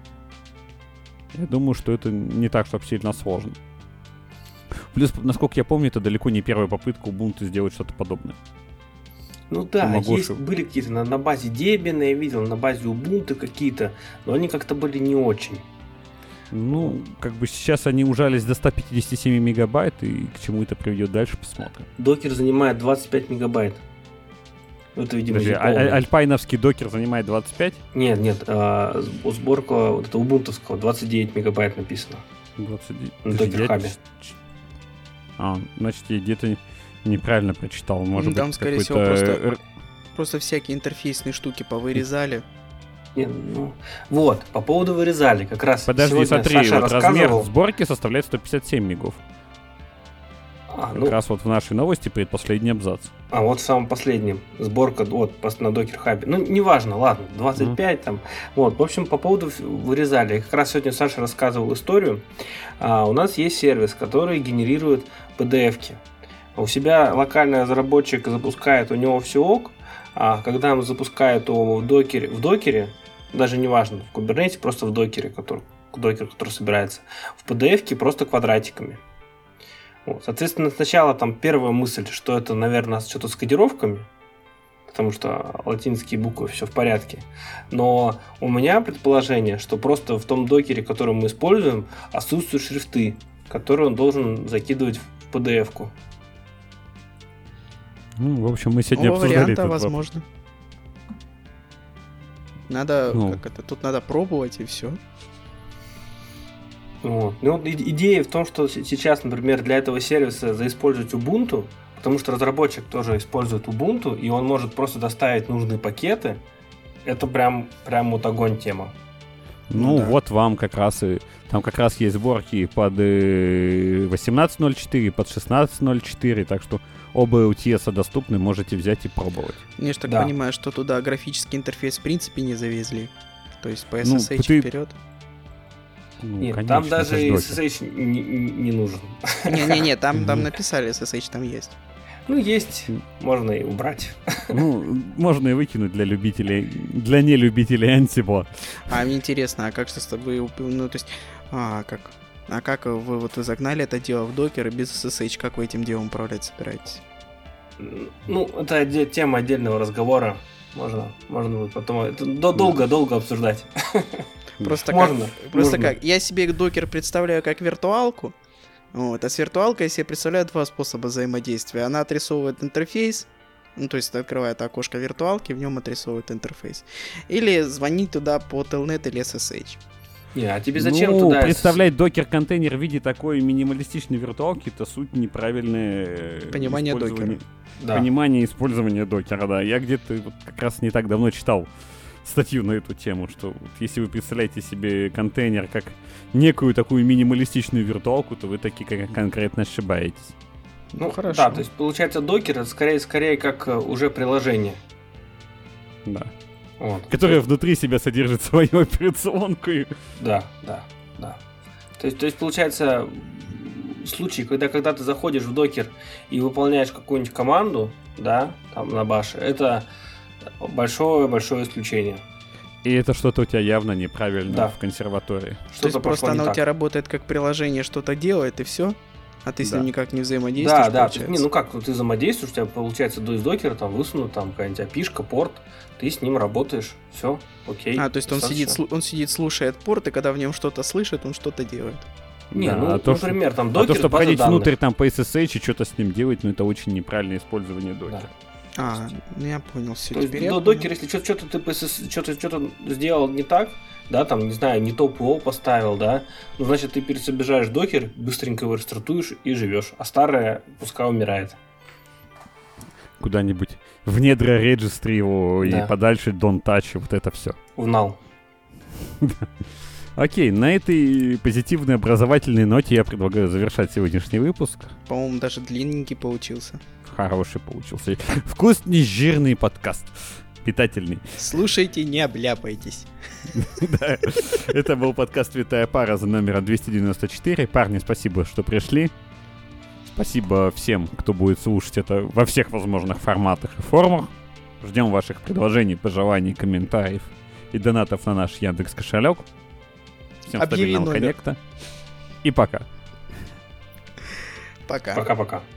я думаю, что это не так, чтобы сильно сложно. Плюс, насколько я помню, это далеко не первая попытка Ubuntu сделать что-то подобное. Ну да, Могу есть, шо... были какие-то на, на базе Debian, я видел, на базе Ubuntu какие-то, но они как-то были не очень. Ну, как бы сейчас они ужались до ста пятидесяти семи мегабайт, и к чему это приведет дальше, посмотрим. Докер занимает двадцать пять мегабайт. Это, видимо, Подожди, а- альпайновский докер занимает двадцать пять? Нет, нет, а, сборка вот этого убунтовского двадцать девять мегабайт написано. двадцать девять. На докер-хабе. А, значит, я где-то неправильно прочитал. Может Там, быть, скорее всего, просто, просто всякие интерфейсные штуки повырезали. Нет, ну, вот, по поводу вырезали, как раз Подожди, смотри, Саша вот размер сборки составляет сто пятьдесят семь мегов. А, как ну, раз вот в нашей новости предпоследний абзац. А вот в самом последнем сборка вот на докер-хабе. Ну, неважно, ладно, двадцать пять mm. там. Вот, в общем, по поводу вырезали. Как раз сегодня Саша рассказывал историю. А, у нас есть сервис, который генерирует пи ди эф-ки. У себя локальный разработчик запускает, у него все ок. А когда он запускает его в докере, в докере, даже не важно, в Kubernetes, просто в докере, который, докер, который собирается, в пи ди эф-ке просто квадратиками. Вот. Соответственно, сначала там первая мысль, что это, наверное, что-то с кодировками, потому что латинские буквы, все в порядке. Но у меня предположение, что просто в том докере, который мы используем, отсутствуют шрифты, которые он должен закидывать в пи ди эф-ку. Ну, в общем, мы сегодня Оба обсуждали варианта этот возможно. Надо, ну. как это, тут надо пробовать и все. Вот. Ну, вот идея в том, что сейчас, например, для этого сервиса заиспользовать Ubuntu, потому что разработчик тоже использует Ubuntu, и он может просто доставить нужные пакеты, это прям, прям вот огонь тема. Ну, да. Вот вам как раз и... Там как раз есть сборки под восемнадцать ноль четыре, под шестнадцать ноль четыре, так что оба эл ти эс доступны, можете взять и пробовать. Я же так да. понимаю, что туда графический интерфейс в принципе не завезли. То есть по эс Ну, эс эйч ты... вперед. Ну, Нет, конечно, там даже это эс эс эйч не, не, не нужен. Не-не-не, там, там написали эс эс эйч, там есть. Ну, есть, можно и убрать. Ну, можно и выкинуть для любителей, для нелюбителей Ansible. А мне интересно, а как же с тобой, ну, то есть, а, как, а как вы вот вы загнали это дело в докер и без эс эс эйч, как вы этим делом управлять собираетесь? Ну, это тема отдельного разговора, можно, можно потом, это долго-долго обсуждать. Просто можно, как, просто можно. как, я себе докер представляю как виртуалку, вот, а с виртуалкой я себе представляю два способа взаимодействия. Она отрисовывает интерфейс, ну, то есть открывает окошко виртуалки, в нем отрисовывает интерфейс. Или звонить туда по телнет или эс эс эйч. Не, а тебе зачем ну, туда... представлять докер-контейнер в виде такой минималистичной виртуалки, это суть неправильное... Понимание докера. Да. Понимание использования докера, да. Я где-то вот как раз не так давно читал статью на эту тему, что вот если вы представляете себе контейнер как некую такую минималистичную виртуалку, то вы таки как конкретно ошибаетесь. Ну, Ну, хорошо. Да, то есть получается докер это скорее, скорее как э, уже приложение. Да. Вот. Которое внутри себя содержит свою операционку. и- Да, да, да. То есть, то есть получается случай, когда, когда ты заходишь в докер и выполняешь какую-нибудь команду, да, там на баше, это большое-большое исключение. И это что-то у тебя явно неправильно Да. в консерватории. То Что-то есть просто пошло не оно у так. тебя работает как приложение, что-то делает, и все? А ты с Да. ним никак не взаимодействуешь, Да, да. То есть, получается? не, ну как, ну, ты взаимодействуешь, у тебя получается до из докера, там высунут там какая-нибудь апишка, порт, ты с ним работаешь, все, окей. А, то есть он сидит, достаточно. слу- он сидит, слушает порт, и когда в нем что-то слышит, он что-то делает. Не, Да, ну, а то, что- например, там А докер, то, чтобы база ходить данных. внутрь там по эс эс эйч и что-то с ним делать, ну это очень неправильное использование докера. Да. А, ну я понял, все. То есть Теперь я до понял. докера, если что-то, что-то ты по эс эс что-то, что-то сделал не так, да, там, не знаю, не то ПО поставил, да, ну, значит, ты перезагружаешь докер, быстренько его рестартуешь и живешь, а старое пускай умирает. Куда-нибудь в недра регистри его Да. и подальше don't touch, вот это все. В нал. Окей, на этой позитивной образовательной ноте я предлагаю завершать сегодняшний выпуск. По-моему, даже длинненький получился. Хороший получился. Вкусный, жирный подкаст. Питательный. Слушайте, не обляпайтесь. Да. Это был подкаст «Святая пара» за номером двести девяносто четыре. Парни, спасибо, что пришли. Спасибо всем, кто будет слушать это во всех возможных форматах и формах. Ждем ваших предложений, пожеланий, комментариев и донатов на наш Яндекс.Кошелек. Всем Объяви стабильного номер. коннекта. И пока. Пока. Пока-пока.